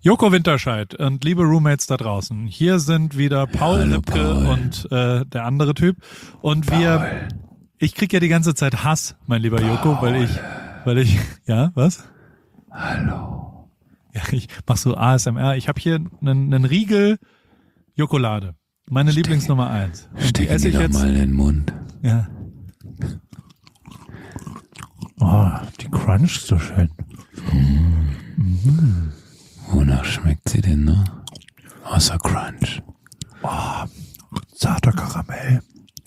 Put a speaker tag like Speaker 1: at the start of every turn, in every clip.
Speaker 1: Joko Winterscheid und liebe Roommates da draußen, hier sind wieder Paul Lübke und der andere Typ und ich krieg ja die ganze Zeit Hass, mein lieber Joko, weil ich, ja, was?
Speaker 2: Hallo.
Speaker 1: Ja, ich mach so ASMR, ich habe hier einen Riegel Jokolade, meine Lieblingsnummer 1. Und die esse ich jetzt
Speaker 2: mal in den Mund.
Speaker 1: Ja. Oh, die cruncht so schön.
Speaker 2: Wonach schmeckt sie denn noch? Außer Crunch.
Speaker 1: Oh, zarter Karamell.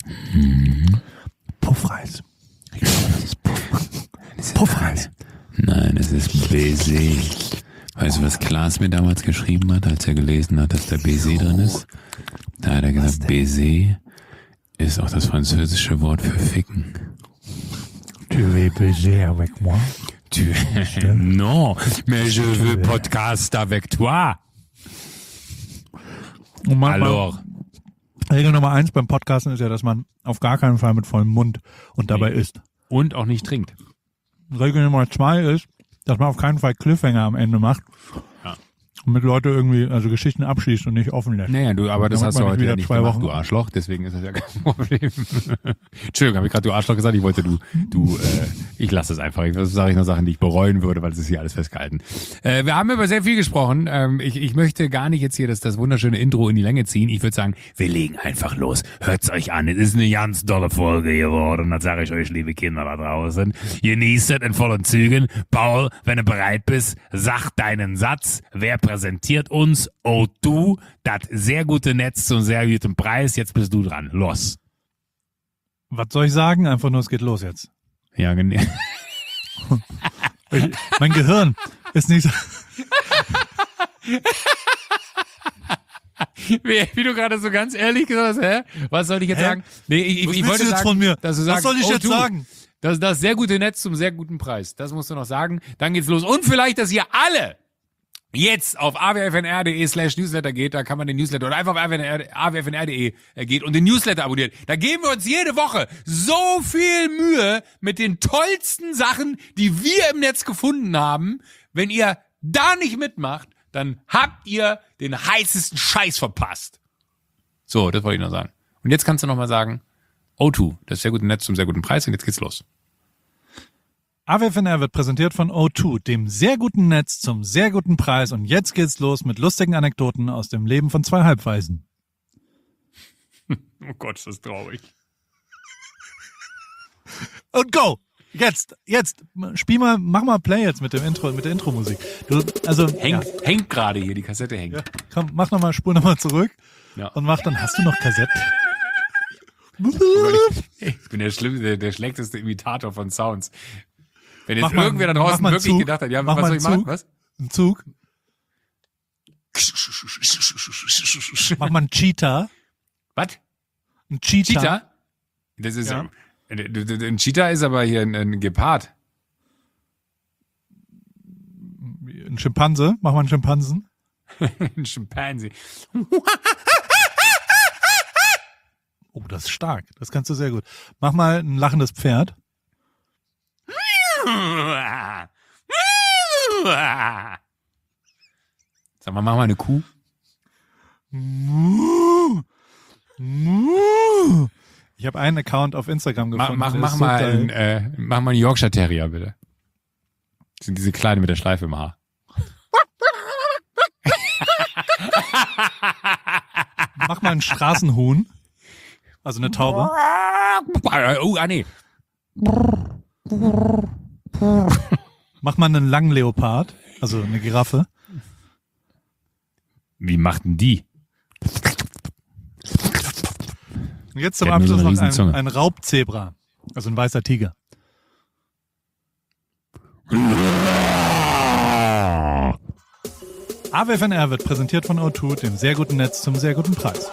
Speaker 1: Puffreis. Ich glaube, das ist Puffreis.
Speaker 2: Nein, es ist Baiser. Weißt du, was Klaas mir damals geschrieben hat, als er gelesen hat, dass da Baiser drin ist? Da hat er gesagt, Baiser ist auch das französische Wort für Ficken.
Speaker 1: Tu veux baiser avec moi?
Speaker 2: Non, mais je veux podcast avec toi.
Speaker 1: Alors. Regel Nummer 1 beim Podcasten ist ja, dass man auf gar keinen Fall mit vollem Mund und dabei isst.
Speaker 2: Und auch nicht trinkt.
Speaker 1: Regel Nummer 2 ist, dass man auf keinen Fall Cliffhanger am Ende macht.
Speaker 2: Ja.
Speaker 1: Und mit Leute irgendwie, also Geschichten abschließt und nicht offen lässt.
Speaker 2: Naja, aber das hast du heute ja nicht gemacht,
Speaker 1: Wochen.
Speaker 2: Du Arschloch, deswegen ist das ja kein Problem. Entschuldigung, habe ich gerade du Arschloch gesagt? Ich wollte ich lasse es einfach. Ich sage noch Sachen, die ich bereuen würde, weil es ist hier alles festgehalten. Wir haben über sehr viel gesprochen. Ich möchte gar nicht jetzt hier das wunderschöne Intro in die Länge ziehen. Ich würde sagen, wir legen einfach los. Hört's euch an. Es ist eine ganz tolle Folge geworden. Das sage ich euch, liebe Kinder da draußen. Genießt es in vollen Zügen. Paul, wenn du bereit bist, sag deinen Satz. Wer präsentiert uns? O2, das sehr gute Netz zum sehr guten Preis. Jetzt bist du dran. Los.
Speaker 1: Was soll ich sagen? Einfach nur, es geht los jetzt.
Speaker 2: Ja, genau.
Speaker 1: Mein Gehirn ist nicht so...
Speaker 2: Wie du gerade so ganz ehrlich gesagt hast, hä? Was soll ich jetzt sagen? Nee, ich wollte
Speaker 1: jetzt
Speaker 2: sagen,
Speaker 1: von mir?
Speaker 2: dass du sagst,
Speaker 1: was soll ich jetzt sagen?
Speaker 2: Das sehr gute Netz zum sehr guten Preis. Das musst du noch sagen. Dann geht's los. Und vielleicht, dass ihr alle jetzt auf awfnr.de/Newsletter geht, da kann man den Newsletter oder einfach auf awfnr.de geht und den Newsletter abonniert. Da geben wir uns jede Woche so viel Mühe mit den tollsten Sachen, die wir im Netz gefunden haben. Wenn ihr da nicht mitmacht, dann habt ihr den heißesten Scheiß verpasst. So, das wollte ich noch sagen. Und jetzt kannst du noch mal sagen, O2, das sehr gute Netz zum sehr guten Preis und jetzt geht's los.
Speaker 1: AWFNR wird präsentiert von O2, dem sehr guten Netz zum sehr guten Preis. Und jetzt geht's los mit lustigen Anekdoten aus dem Leben von zwei Halbwaisen.
Speaker 2: Oh Gott, ist das traurig.
Speaker 1: Und go! Jetzt, spiel mal, mach mal Play jetzt mit der Intro-Musik.
Speaker 2: Hängt gerade hier, die Kassette hängt.
Speaker 1: Ja, komm, spul nochmal zurück.
Speaker 2: Ja.
Speaker 1: Und mach dann, hast du noch Kassetten?
Speaker 2: Ich bin der schlechteste Imitator von Sounds. Wenn jetzt
Speaker 1: Mach
Speaker 2: irgendwer da draußen wirklich
Speaker 1: Zug.
Speaker 2: gedacht hat, ja,
Speaker 1: mach
Speaker 2: was soll ich machen?
Speaker 1: Zug.
Speaker 2: Was?
Speaker 1: Ein Zug. Mach mal einen Cheetah.
Speaker 2: Was?
Speaker 1: Ein Cheetah.
Speaker 2: Cheetah? Das ist
Speaker 1: Ja.
Speaker 2: Ein Cheetah ist aber hier ein Gepard.
Speaker 1: Ein Schimpanse. Mach mal einen Schimpansen.
Speaker 2: Ein Schimpanse.
Speaker 1: Oh, das ist stark. Das kannst du sehr gut. Mach mal ein lachendes Pferd.
Speaker 2: Sag mal, mach mal eine Kuh.
Speaker 1: Ich habe einen Account auf Instagram gefunden.
Speaker 2: Mach
Speaker 1: der ist
Speaker 2: mal
Speaker 1: geil.
Speaker 2: einen Yorkshire Terrier, bitte. Das sind diese Kleine mit der Schleife im Haar.
Speaker 1: Mach mal einen Straßenhuhn. Also eine Taube.
Speaker 2: Oh, nee.
Speaker 1: Mach mal einen Langleopard. Also eine Giraffe.
Speaker 2: Wie macht denn die?
Speaker 1: Und jetzt zum
Speaker 2: Der hat nur so
Speaker 1: Abschluss
Speaker 2: eine
Speaker 1: noch
Speaker 2: Riesenzunge.
Speaker 1: ein Raubzebra. Also ein weißer Tiger. AWFNR wird präsentiert von O2, dem sehr guten Netz zum sehr guten Preis.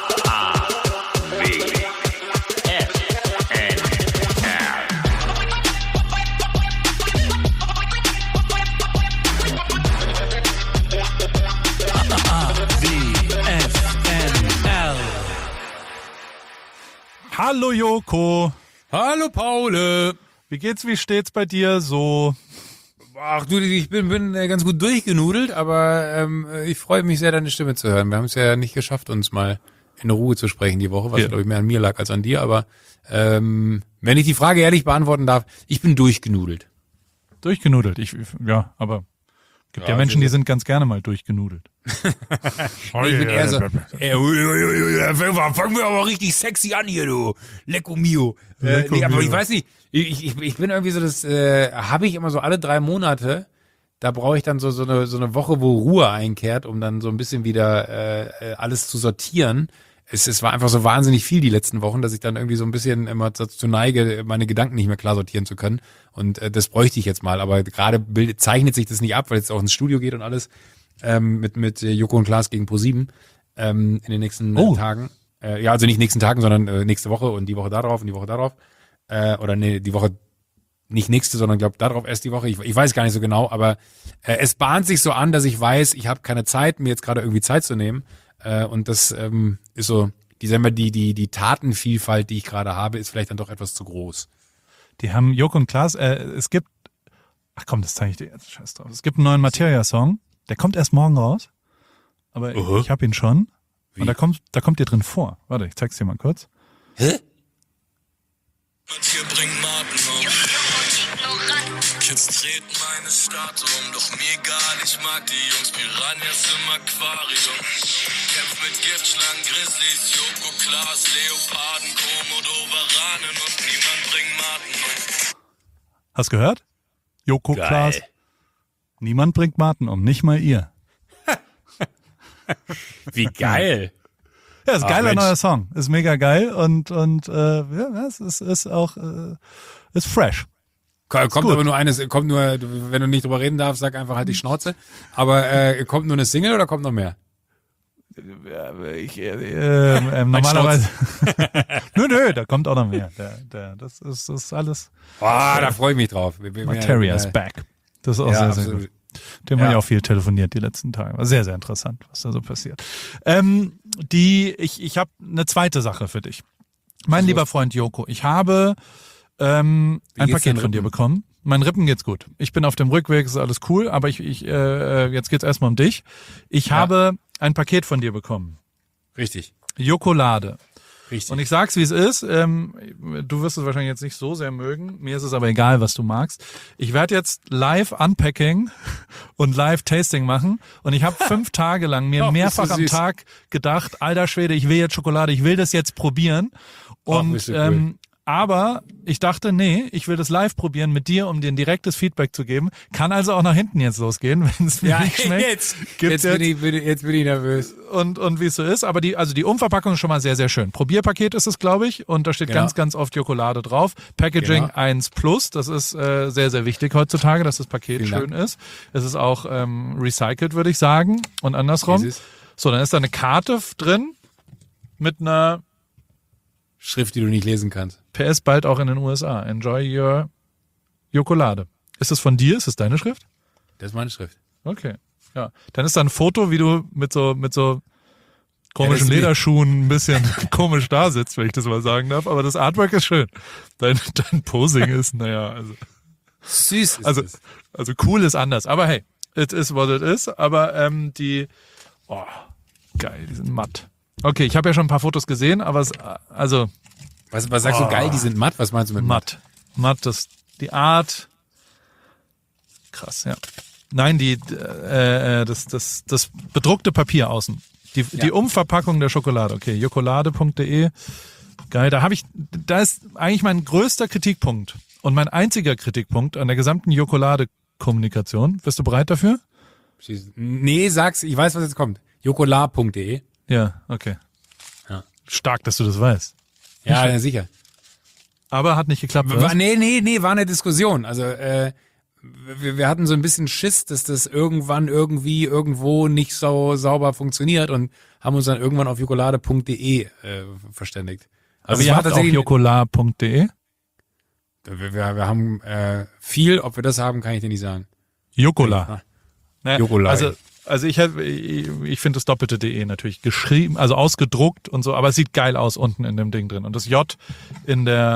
Speaker 1: Hallo Joko.
Speaker 2: Hallo Paul.
Speaker 1: Wie geht's, wie steht's bei dir so?
Speaker 2: Ach du, ich bin ganz gut durchgenudelt, aber ich freue mich sehr, deine Stimme zu hören. Wir haben es ja nicht geschafft, uns mal in Ruhe zu sprechen die Woche, was glaube ich mehr an mir lag als an dir, aber wenn ich die Frage ehrlich beantworten darf, ich bin durchgenudelt.
Speaker 1: Durchgenudelt, aber gibt ja Menschen, die sind ganz gerne mal durchgenudelt.
Speaker 2: Ich bin eher so, fangen wir aber richtig sexy an hier, du. Lecco mio. Aber ich weiß nicht, ich bin irgendwie so, das habe ich immer so alle 3 Monate, da brauche ich dann so eine Woche, wo Ruhe einkehrt, um dann so ein bisschen wieder alles zu sortieren. Es war einfach so wahnsinnig viel die letzten Wochen, dass ich dann irgendwie so ein bisschen immer dazu neige, meine Gedanken nicht mehr klar sortieren zu können. Und das bräuchte ich jetzt mal. Aber gerade zeichnet sich das nicht ab, weil es auch ins Studio geht und alles mit Joko und Klaas gegen ProSieben in den nächsten Tagen. Also nicht nächsten Tagen, sondern nächste Woche und die Woche darauf und die Woche darauf. Die Woche nicht nächste, sondern glaube darauf erst die Woche. Ich weiß gar nicht so genau, aber es bahnt sich so an, dass ich weiß, ich habe keine Zeit, mir jetzt gerade irgendwie Zeit zu nehmen. Und das ist so, die Tatenvielfalt, die ich gerade habe, ist vielleicht dann doch etwas zu groß.
Speaker 1: Die haben Joko und Klaas, das zeige ich dir jetzt, scheiß drauf. Es gibt einen neuen Materia-Song, der kommt erst morgen raus, aber ich habe ihn schon. Wie? Und da kommt ihr drin vor. Warte, ich zeig's dir mal kurz.
Speaker 3: Hä? Hier bringt Martin um. Kids treten meine Stadt um, doch mir egal, ich mag die Jungs, Piranhas im Aquarium. Kämpf mit Giftschlangen, Grizzlies, Joko, Klaas, Leoparden, Komodo, Varanen und niemand bringt Martin um.
Speaker 1: Hast gehört? Joko, geil. Klaas. Niemand bringt Martin um, nicht mal ihr.
Speaker 2: Wie geil.
Speaker 1: Ja, ist ein geiler neuer Song. Ist mega geil und es ist auch ist fresh.
Speaker 2: Kommt aber nur wenn du nicht drüber reden darfst, sag einfach halt die Schnauze. Aber kommt nur eine Single oder kommt noch mehr?
Speaker 1: Normalerweise. Nö, da kommt auch noch mehr. Das ist alles.
Speaker 2: Da freue ich mich drauf.
Speaker 1: Materia's back. Das ist auch sehr, sehr gut. Dem haben wir auch viel telefoniert die letzten Tage. War sehr, sehr interessant, was da so passiert. Ich habe eine zweite Sache für dich. Mein lieber Freund Joko, ich habe ein Paket von dir bekommen. Meinen Rippen geht's gut. Ich bin auf dem Rückweg, ist alles cool, aber jetzt geht's erstmal um dich. Ich habe ein Paket von dir bekommen.
Speaker 2: Richtig.
Speaker 1: Jokolade.
Speaker 2: Richtig.
Speaker 1: Und ich sag's, wie es ist. Du wirst es wahrscheinlich jetzt nicht so sehr mögen. Mir ist es aber egal, was du magst. Ich werde jetzt live Unpacking und live Tasting machen. Und ich habe 5 Tage lang mir mehrfach am Tag gedacht, alter Schwede, ich will jetzt Schokolade, ich will das jetzt probieren. Und cool. Aber ich dachte, nee, ich will das live probieren mit dir, um dir ein direktes Feedback zu geben. Kann also auch nach hinten jetzt losgehen, wenn es mir nicht schmeckt.
Speaker 2: Jetzt bin ich nervös.
Speaker 1: Und wie es so ist. Aber die Umverpackung ist schon mal sehr, sehr schön. Probierpaket ist es, glaube ich. Und da steht ganz, ganz oft Jokolade drauf. Packaging 1+. Das ist sehr, sehr wichtig heutzutage, dass das Paket schön ist. Es ist auch recycelt, würde ich sagen. Und andersrum. So, dann ist da eine Karte drin mit einer
Speaker 2: Schrift, die du nicht lesen kannst.
Speaker 1: PS bald auch in den USA. Enjoy your Jokolade. Ist das von dir? Ist das deine Schrift?
Speaker 2: Das ist meine Schrift.
Speaker 1: Okay. Ja. Dann ist da ein Foto, wie du mit so komischen Lederschuhen ein bisschen komisch da sitzt, wenn ich das mal sagen darf. Aber das Artwork ist schön. Dein Posing ist, also.
Speaker 2: Süß ist es.
Speaker 1: Also cool ist anders. Aber hey, it is what it is. Aber geil, die sind matt. Okay, ich habe ja schon ein paar Fotos gesehen, aber
Speaker 2: Was sagst du, geil, die sind matt? Was meinst du mit matt?
Speaker 1: Matt, die Art. Krass, ja. Nein, das bedruckte Papier außen. Die Umverpackung der Schokolade. Okay, jokolade.de. Geil, da ist eigentlich mein größter Kritikpunkt und mein einziger Kritikpunkt an der gesamten Jokolade-Kommunikation. Bist du bereit dafür?
Speaker 2: Nee, sag's, ich weiß, was jetzt kommt. Jokolade.de.
Speaker 1: Ja, okay. Ja. Stark, dass du das weißt.
Speaker 2: Ja, sicher.
Speaker 1: Aber hat nicht geklappt,
Speaker 2: Nee, war eine Diskussion. Also, wir hatten so ein bisschen Schiss, dass das irgendwann irgendwie irgendwo nicht so sauber funktioniert und haben uns dann irgendwann auf jokolade.de verständigt.
Speaker 1: Also ihr habt auch jokolade.de?
Speaker 2: Wir haben viel, ob wir das haben, kann ich dir nicht sagen.
Speaker 1: Jokola.
Speaker 2: Jokola.
Speaker 1: Also ich finde das doppelte .de natürlich geschrieben, also ausgedruckt und so, aber es sieht geil aus unten in dem Ding drin. Und das J in der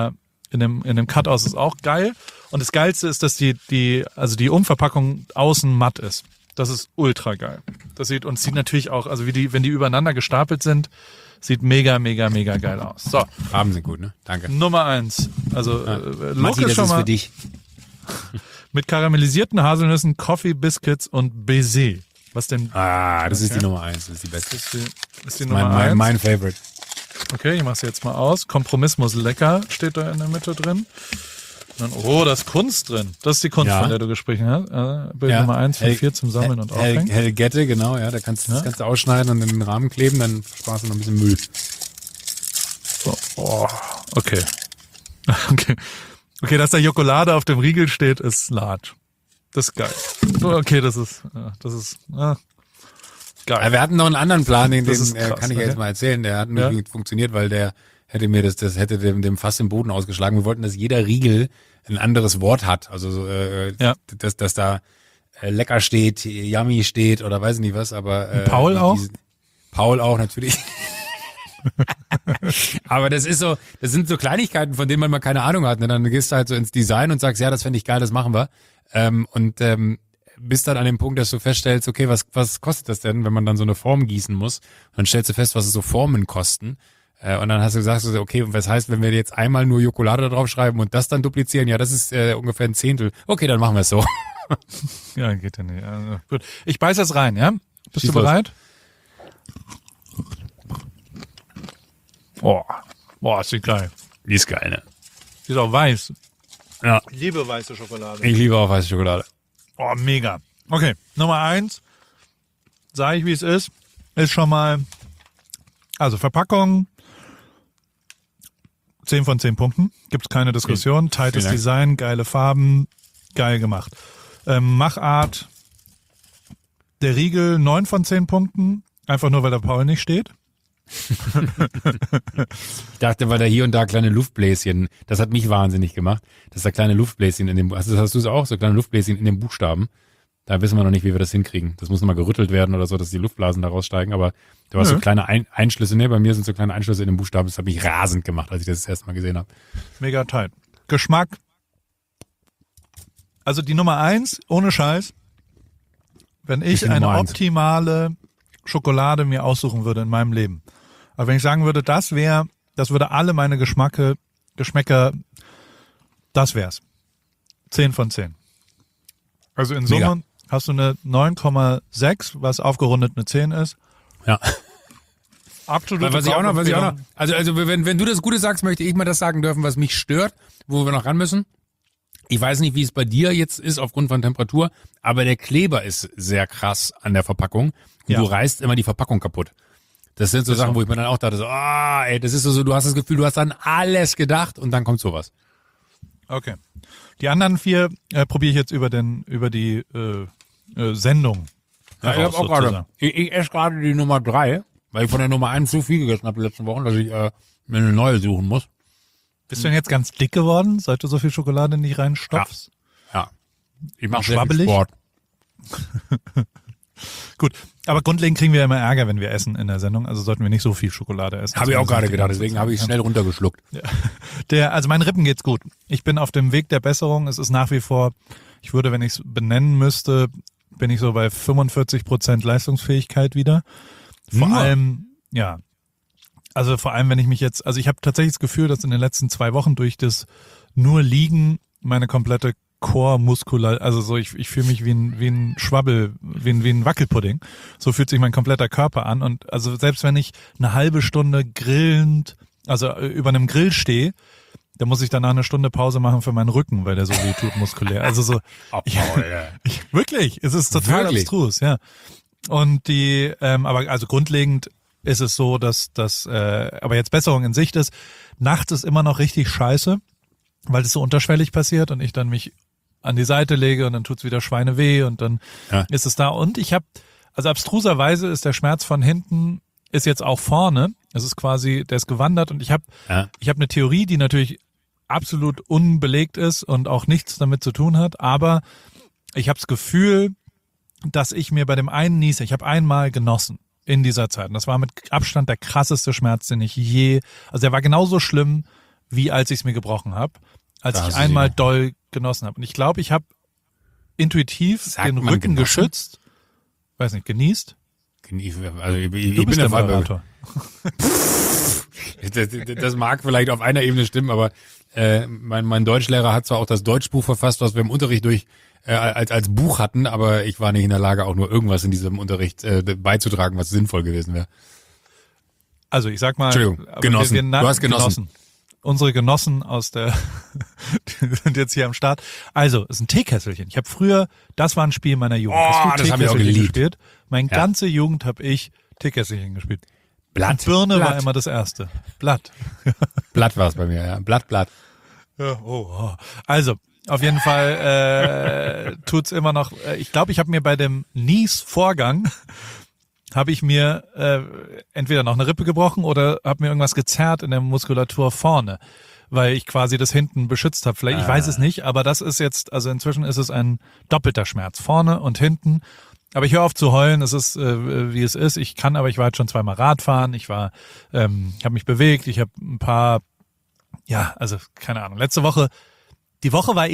Speaker 1: in dem Cut-Aus ist auch geil. Und das Geilste ist, dass die Umverpackung außen matt ist. Das ist ultra geil. Das sieht natürlich auch, also wenn die übereinander gestapelt sind, sieht mega, mega, mega geil aus. So.
Speaker 2: Farben sind gut, ne? Danke.
Speaker 1: Nummer 1. Also, Look
Speaker 2: Matti,
Speaker 1: ist schon
Speaker 2: das ist
Speaker 1: mal
Speaker 2: für dich.
Speaker 1: mit karamellisierten Haselnüssen, Coffee Biscuits und Baiser. Was denn?
Speaker 2: Das ist die Nummer 1, das ist die beste.
Speaker 1: Ist die Nummer 1.
Speaker 2: Mein Favorite.
Speaker 1: Okay, ich mach's jetzt mal aus. Kompromiss muss lecker, steht da in der Mitte drin. Und dann, da ist Kunst drin. Das ist die Kunst, von der du gesprochen hast. Bild Nummer 1 von 4 zum Sammeln und Aufhängen.
Speaker 2: Hellgette, genau, ja. Da kannst du das Ganze ausschneiden und in den Rahmen kleben, dann sparst du noch ein bisschen Müll.
Speaker 1: So, okay. Okay, dass da Jokolade auf dem Riegel steht, ist large. Das ist geil. Okay, das ist geil.
Speaker 2: Aber wir hatten noch einen anderen Plan, den
Speaker 1: krass,
Speaker 2: kann ich ja jetzt mal erzählen. Der hat nicht funktioniert, weil der hätte mir das hätte dem Fass im Boden ausgeschlagen. Wir wollten, dass jeder Riegel ein anderes Wort hat. Also dass da lecker steht, yummy steht oder weiß nicht was, aber
Speaker 1: Paul auch?
Speaker 2: Paul auch natürlich. Aber das sind so Kleinigkeiten, von denen man mal keine Ahnung hat. Ne? Dann gehst du halt so ins Design und sagst, ja, das fände ich geil, das machen wir. Bist dann an dem Punkt, dass du feststellst, okay, was kostet das denn, wenn man dann so eine Form gießen muss? Und dann stellst du fest, was so Formen kosten. Und dann hast du gesagt, okay, was heißt, wenn wir jetzt einmal nur Jokolade da drauf schreiben und das dann duplizieren? Ja, das ist ungefähr ein Zehntel. Okay, dann machen wir es so.
Speaker 1: Ja, geht ja nicht. Also, gut. Ich beiß das rein, ja? Bist
Speaker 2: Schieß
Speaker 1: du bereit? Ist die geil.
Speaker 2: Die ist geil, ne?
Speaker 1: Die ist auch weiß.
Speaker 2: Ja.
Speaker 1: Ich liebe weiße Schokolade.
Speaker 2: Ich liebe auch weiße Schokolade.
Speaker 1: Mega. Okay, Nummer 1. Sag ich, wie es ist. Ist schon mal, also Verpackung, 10 von 10 Punkten. Gibt's keine Diskussion. Tightes Design, geile Farben, geil gemacht. Machart, der Riegel 9 von 10 Punkten. Einfach nur, weil der Paul nicht steht.
Speaker 2: Ich dachte, weil da hier und da kleine Luftbläschen, das hat mich wahnsinnig gemacht, dass da kleine Luftbläschen in dem, hast du es auch, so kleine Luftbläschen in den Buchstaben? Da wissen wir noch nicht, wie wir das hinkriegen. Das muss nochmal gerüttelt werden oder so, dass die Luftblasen da raussteigen, aber da war so kleine Einschlüsse, bei mir sind so kleine Einschlüsse in den Buchstaben, das hat mich rasend gemacht, als ich das erste Mal gesehen habe.
Speaker 1: Mega tight. Geschmack, also die Nummer 1, ohne Scheiß, wenn ich eine optimale Schokolade mir aussuchen würde in meinem Leben. Aber wenn ich sagen würde, das würde alle meine Geschmäcker, das wär's. 10 von 10. Also in Summe hast du eine 9,6, was aufgerundet eine 10 ist.
Speaker 2: Ja.
Speaker 1: Absolut.
Speaker 2: Was ich auch noch, also wenn du das Gute sagst, möchte ich mal das sagen dürfen, was mich stört, wo wir noch ran müssen. Ich weiß nicht, wie es bei dir jetzt ist aufgrund von Temperatur, aber der Kleber ist sehr krass an der Verpackung und du reißt immer die Verpackung kaputt. Das sind so Sachen, wo ich mir dann auch dachte, das ist so, du hast das Gefühl, du hast an alles gedacht und dann kommt sowas.
Speaker 1: Okay. Die anderen 4 probiere ich jetzt über die Sendung.
Speaker 2: Ja, ich habe auch gerade, ich esse gerade die Nummer 3, weil ich von der Nummer 1 so viel gegessen habe die letzten Wochen, dass ich mir eine neue suchen muss.
Speaker 1: Bist du denn jetzt ganz dick geworden, seit du so viel Schokolade nicht reinstopfst?
Speaker 2: Ja. Ich mache sehr viel Sport.
Speaker 1: Gut, aber grundlegend kriegen wir ja immer Ärger, wenn wir essen in der Sendung, also sollten wir nicht so viel Schokolade essen.
Speaker 2: Habe ich auch gerade gedacht, deswegen habe ich schnell runtergeschluckt.
Speaker 1: Ja. Also meinen Rippen geht's gut. Ich bin auf dem Weg der Besserung. Es ist nach wie vor, ich würde, wenn ich es benennen müsste, bin ich so bei 45% Leistungsfähigkeit wieder. Vor allem, wenn ich mich jetzt, also ich habe tatsächlich das Gefühl, dass in den letzten 2 Wochen durch das nur Liegen meine komplette Core-Muskular, also so, ich fühle mich wie ein Schwabbel, wie ein Wackelpudding. So fühlt sich mein kompletter Körper an. Und also selbst wenn ich eine halbe Stunde grillend, also über einem Grill stehe, dann muss ich danach eine Stunde Pause machen für meinen Rücken, weil der so weh tut muskulär. Also so, wirklich, es ist total abstrus, ja. Und aber also grundlegend ist es so, dass aber jetzt Besserung in Sicht ist. Nachts ist immer noch richtig scheiße, weil es so unterschwellig passiert und ich dann mich an die Seite lege und dann tut's wieder Schweineweh und dann ist es da. Und ich habe, also abstruserweise ist der Schmerz von hinten, ist jetzt auch vorne. Es ist quasi, der ist gewandert und ich habe eine Theorie, die natürlich absolut unbelegt ist und auch nichts damit zu tun hat, aber ich habe das Gefühl, dass ich mir bei dem einen Niesen, ich habe einmal genossen in dieser Zeit und das war mit Abstand der krasseste Schmerz, den ich also der war genauso schlimm wie als ich es mir gebrochen habe, als
Speaker 2: Da
Speaker 1: ich
Speaker 2: hast du
Speaker 1: einmal
Speaker 2: sie noch.
Speaker 1: doll genossen habe. Und ich glaube, ich habe intuitiv
Speaker 2: Sagt
Speaker 1: den
Speaker 2: man
Speaker 1: Rücken
Speaker 2: genossen?
Speaker 1: geschützt. Weiß nicht, genießt?
Speaker 2: Also ich
Speaker 1: Du
Speaker 2: bin
Speaker 1: bist
Speaker 2: der
Speaker 1: der
Speaker 2: Fall.
Speaker 1: Moderator.
Speaker 2: Das mag vielleicht auf einer Ebene stimmen, aber mein Deutschlehrer hat zwar auch das Deutschbuch verfasst, was wir im Unterricht als Buch hatten, aber ich war nicht in der Lage, auch nur irgendwas in diesem Unterricht beizutragen, was sinnvoll gewesen wäre.
Speaker 1: Also ich sag mal,
Speaker 2: Entschuldigung,
Speaker 1: aber
Speaker 2: Genossen. Du hast genossen.
Speaker 1: Unsere Genossen aus der, die sind jetzt hier am Start. Also, es ist ein Teekesselchen. Ich habe früher, das war ein Spiel meiner Jugend.
Speaker 2: Oh,
Speaker 1: Hast du
Speaker 2: das hab ich auch
Speaker 1: Teekesselchen
Speaker 2: geliebt.
Speaker 1: gespielt? Meine
Speaker 2: Ja.
Speaker 1: ganze Jugend habe ich Teekesselchen gespielt.
Speaker 2: Blatt.
Speaker 1: Birne war
Speaker 2: Blatt.
Speaker 1: immer das Erste. Blatt.
Speaker 2: Blatt war es bei mir, ja. Blatt.
Speaker 1: Ja, oh. Also, auf jeden Fall tut's immer noch. Ich glaube, ich habe mir bei dem Nies-Vorgang habe ich mir entweder noch eine Rippe gebrochen oder habe mir irgendwas gezerrt in der Muskulatur vorne, weil ich quasi das hinten beschützt habe. Vielleicht, ich weiß es nicht, aber das ist jetzt, also inzwischen ist es ein doppelter Schmerz, vorne und hinten. Aber ich höre auf zu heulen, es ist, wie es ist. Ich war jetzt schon zweimal Radfahren, ich war, habe mich bewegt, ich habe ein paar, ja, also keine Ahnung, die Woche war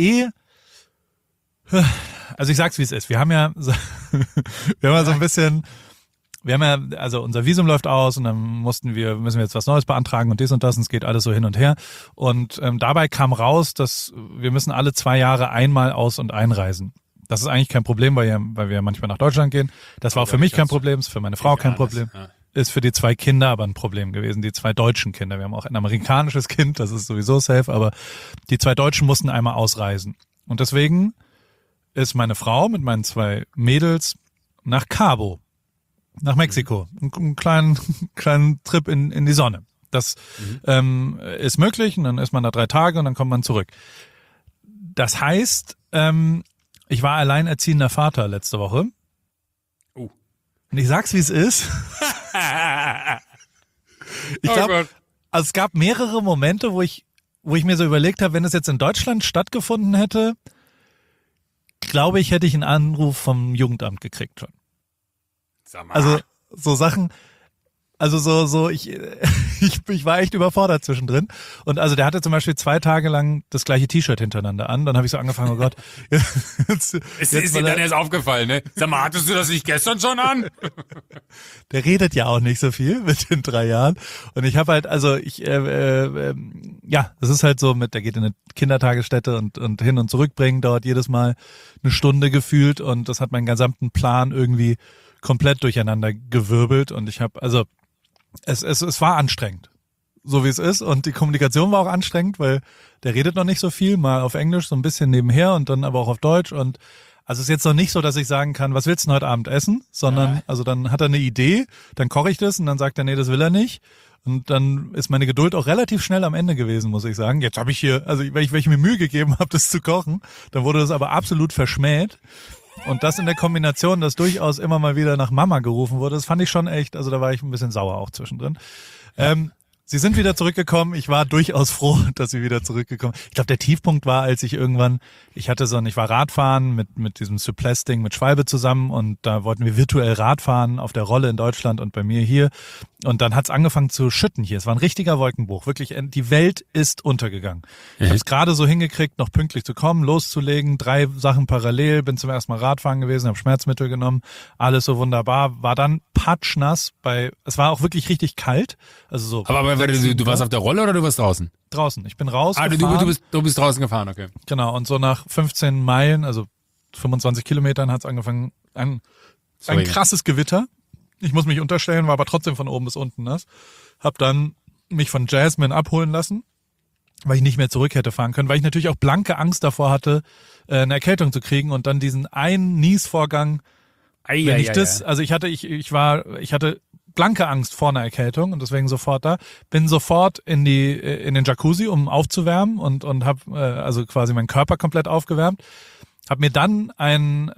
Speaker 1: also ich sag's wie es ist. Wir haben ja so ein bisschen, also unser Visum läuft aus und dann müssen wir jetzt was Neues beantragen und dies und das und es geht alles so hin und her. Und dabei kam raus, dass wir müssen alle 2 Jahre einmal aus- und einreisen. Das ist eigentlich kein Problem, weil wir manchmal nach Deutschland gehen. Das war auch für mich kein Problem, ist für meine Frau kein Problem.
Speaker 2: Ja.
Speaker 1: Ist für die 2 Kinder aber ein Problem gewesen, die 2 deutschen Kinder. Wir haben auch ein amerikanisches Kind, das ist sowieso safe, aber die 2 Deutschen mussten einmal ausreisen. Und deswegen ist meine Frau mit meinen 2 Mädels nach Cabo, nach Mexiko. Einen kleinen Trip in die Sonne. Das ist möglich und dann ist man da 3 Tage und dann kommt man zurück. Das heißt, ich war alleinerziehender Vater letzte Woche.
Speaker 2: Oh.
Speaker 1: Und ich sag's, wie es ist. Ich glaube,
Speaker 2: Gott.
Speaker 1: also es gab mehrere Momente, wo ich mir so überlegt habe, wenn es jetzt in Deutschland stattgefunden hätte, glaube ich, hätte ich einen Anruf vom Jugendamt gekriegt schon.
Speaker 2: Sag mal.
Speaker 1: Also so Sachen, also ich war echt überfordert zwischendrin. Und also der hatte zum Beispiel 2 Tage lang das gleiche T-Shirt hintereinander an. Dann habe ich so angefangen, oh Gott. Jetzt
Speaker 2: ist dir dann erst aufgefallen, ne? Sag mal, hattest du das nicht gestern schon an?
Speaker 1: Der redet ja auch nicht so viel mit den 3 Jahren. Und ich habe halt, also das ist halt so der geht in eine Kindertagesstätte und hin und zurückbringen, dauert jedes Mal eine Stunde gefühlt und das hat meinen gesamten Plan irgendwie komplett durcheinander gewirbelt und ich habe, also es war anstrengend, so wie es ist und die Kommunikation war auch anstrengend, weil der redet noch nicht so viel, mal auf Englisch so ein bisschen nebenher und dann aber auch auf Deutsch und also es ist jetzt noch nicht so, dass ich sagen kann, was willst du denn heute Abend essen, sondern also dann hat er eine Idee, dann koche ich das und dann sagt er, nee, das will er nicht und dann ist meine Geduld auch relativ schnell am Ende gewesen, muss ich sagen. Jetzt habe ich hier, also weil ich mir Mühe gegeben habe, das zu kochen, dann wurde das aber absolut verschmäht. Und das in der Kombination, dass durchaus immer mal wieder nach Mama gerufen wurde, das fand ich schon echt, also da war ich ein bisschen sauer auch zwischendrin. Sie sind wieder zurückgekommen. Ich war durchaus froh, dass sie wieder zurückgekommen. Ich glaube, der Tiefpunkt war, als ich irgendwann, ich war Radfahren mit diesem Suples-Ding mit Schwalbe zusammen und da wollten wir virtuell Radfahren auf der Rolle in Deutschland und bei mir hier. Und dann hat's angefangen zu schütten hier. Es war ein richtiger Wolkenbruch. Wirklich, die Welt ist untergegangen. Ich habe es gerade so hingekriegt, noch pünktlich zu kommen, loszulegen, 3 Sachen parallel, bin zum ersten Mal Radfahren gewesen, habe Schmerzmittel genommen, alles so wunderbar. War dann patschnass es war auch wirklich richtig kalt. Also so.
Speaker 2: Aber du warst auf der Rolle oder du warst draußen?
Speaker 1: Draußen. Ich bin raus.
Speaker 2: Du bist draußen gefahren, okay.
Speaker 1: Genau. Und so nach 15 Meilen, also 25 Kilometern, hat's angefangen, ein krasses Gewitter. Ich muss mich unterstellen, war aber trotzdem von oben bis unten nass. Hab dann mich von Jasmine abholen lassen, weil ich nicht mehr zurück hätte fahren können, weil ich natürlich auch blanke Angst davor hatte, eine Erkältung zu kriegen und dann diesen einen Niesvorgang, also ich hatte blanke Angst vor einer Erkältung und deswegen sofort da. Bin sofort in den Jacuzzi, um aufzuwärmen und habe also quasi meinen Körper komplett aufgewärmt. Hab mir dann einen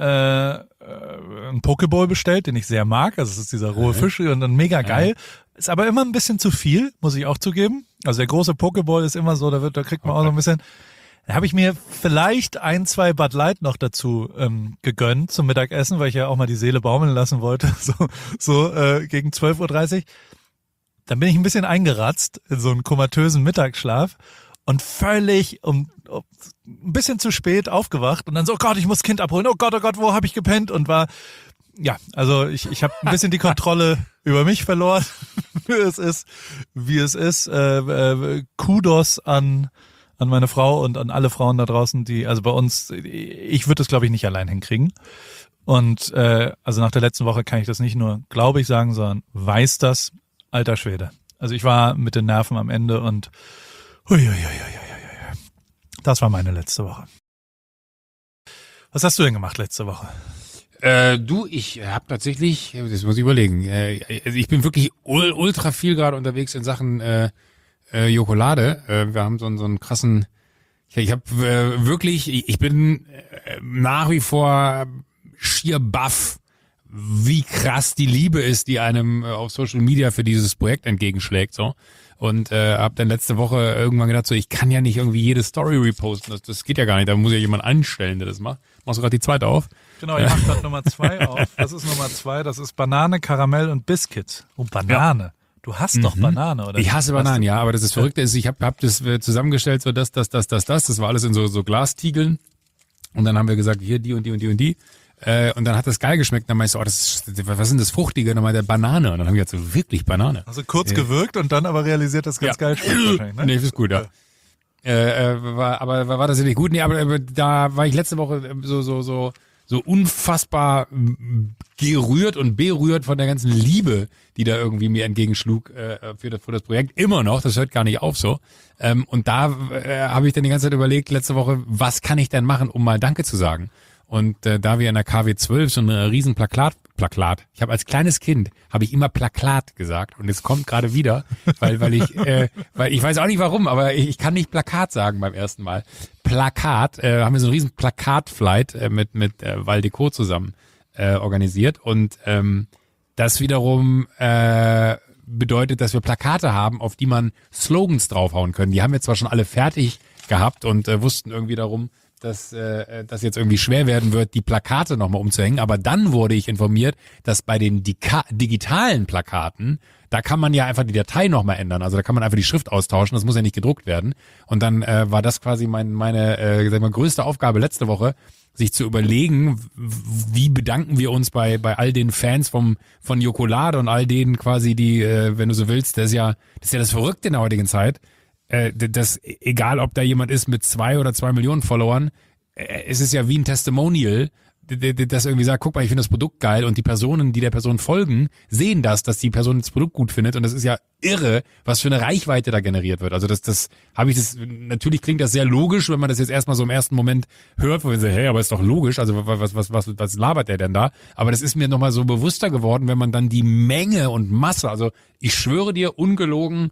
Speaker 1: Pokeball bestellt, den ich sehr mag. Also es ist dieser rohe Fisch und dann mega geil. Ist aber immer ein bisschen zu viel, muss ich auch zugeben. Also der große Pokeball ist immer so, da kriegt man auch so ein bisschen. Da habe ich mir vielleicht 1, 2 Bud Light noch dazu gegönnt zum Mittagessen, weil ich ja auch mal die Seele baumeln lassen wollte, so gegen 12:30 Uhr. Dann bin ich ein bisschen eingeratzt in so einen komatösen Mittagsschlaf und völlig ein bisschen zu spät aufgewacht und dann so, oh Gott, ich muss Kind abholen, oh Gott, wo habe ich gepennt? Und war, ja, also ich habe ein bisschen die Kontrolle über mich verloren, wie es ist. Kudos an meine Frau und an alle Frauen da draußen, die, also bei uns, ich würde das glaube ich nicht allein hinkriegen. Und also nach der letzten Woche kann ich das nicht nur, glaube ich, sagen, sondern weiß das, alter Schwede. Also ich war mit den Nerven am Ende und das war meine letzte Woche. Was hast du denn gemacht letzte Woche?
Speaker 2: Ich habe tatsächlich, das muss ich überlegen, also ich bin wirklich ultra viel gerade unterwegs in Sachen Jokolade. Wir haben so einen krassen, ich habe wirklich, ich bin nach wie vor schier baff, wie krass die Liebe ist, die einem auf Social Media für dieses Projekt entgegenschlägt, so. Und habe dann letzte Woche irgendwann gedacht, so, ich kann ja nicht irgendwie jede Story reposten, das geht ja gar nicht, da muss ja jemand anstellen, der das macht. Machst du gerade die zweite auf?
Speaker 1: Genau, ich mach gerade Nummer 2 auf. Das ist Nummer 2, das ist Banane, Karamell und Biscuit. Oh, Banane. Ja. Du hast doch Banane, oder?
Speaker 2: Ich hasse Bananen, ja, aber das Verrückte ist, ich hab das zusammengestellt, so das war alles in so Glastiegeln. Und dann haben wir gesagt, hier die und die und die und die. Und dann hat das geil geschmeckt. Dann meinte ich so, was ist denn das Fruchtige? Und dann meinte er Banane. Und dann haben wir gesagt, so wirklich Banane.
Speaker 1: Also kurz gewirkt und dann aber realisiert, dass ganz geil schmeckt wahrscheinlich, ne?
Speaker 2: Nee, ist gut, ja. War tatsächlich gut. Nee, aber da war ich letzte Woche so unfassbar gerührt und berührt von der ganzen Liebe, die da irgendwie mir entgegenschlug für das Projekt. Immer noch, das hört gar nicht auf so. Und da habe ich dann die ganze Zeit überlegt, letzte Woche, was kann ich denn machen, um mal Danke zu sagen? Und da wir in der KW 12 so eine riesen Plakat, ich habe als kleines Kind, habe ich immer Plakat gesagt und es kommt gerade wieder, weil ich weiß auch nicht warum, aber ich kann nicht Plakat sagen beim ersten Mal. Plakat, haben wir so einen riesen Plakat-Flight mit Valdeco zusammen organisiert und das wiederum bedeutet, dass wir Plakate haben, auf die man Slogans draufhauen können. Die haben wir zwar schon alle fertig gehabt und wussten irgendwie darum, dass das jetzt irgendwie schwer werden wird, die Plakate nochmal umzuhängen. Aber dann wurde ich informiert, dass bei den digitalen Plakaten, da kann man ja einfach die Datei nochmal ändern. Also da kann man einfach die Schrift austauschen, das muss ja nicht gedruckt werden. Und dann war das quasi meine größte Aufgabe letzte Woche, sich zu überlegen, wie bedanken wir uns bei all den Fans von Jokolade und all denen quasi, die, wenn du so willst, das ist ja das Verrückte in der heutigen Zeit, dass egal ob da jemand ist mit 2 oder 2 Millionen Followern, es ist ja wie ein Testimonial, das irgendwie sagt, guck mal, ich finde das Produkt geil und die Personen, die der Person folgen, sehen dass die Person das Produkt gut findet und das ist ja irre, was für eine Reichweite da generiert wird. Also natürlich klingt das sehr logisch, wenn man das jetzt erstmal so im ersten Moment hört, wo man sagt, hey, aber ist doch logisch, also was labert der denn da? Aber das ist mir nochmal so bewusster geworden, wenn man dann die Menge und Masse, also ich schwöre dir, ungelogen,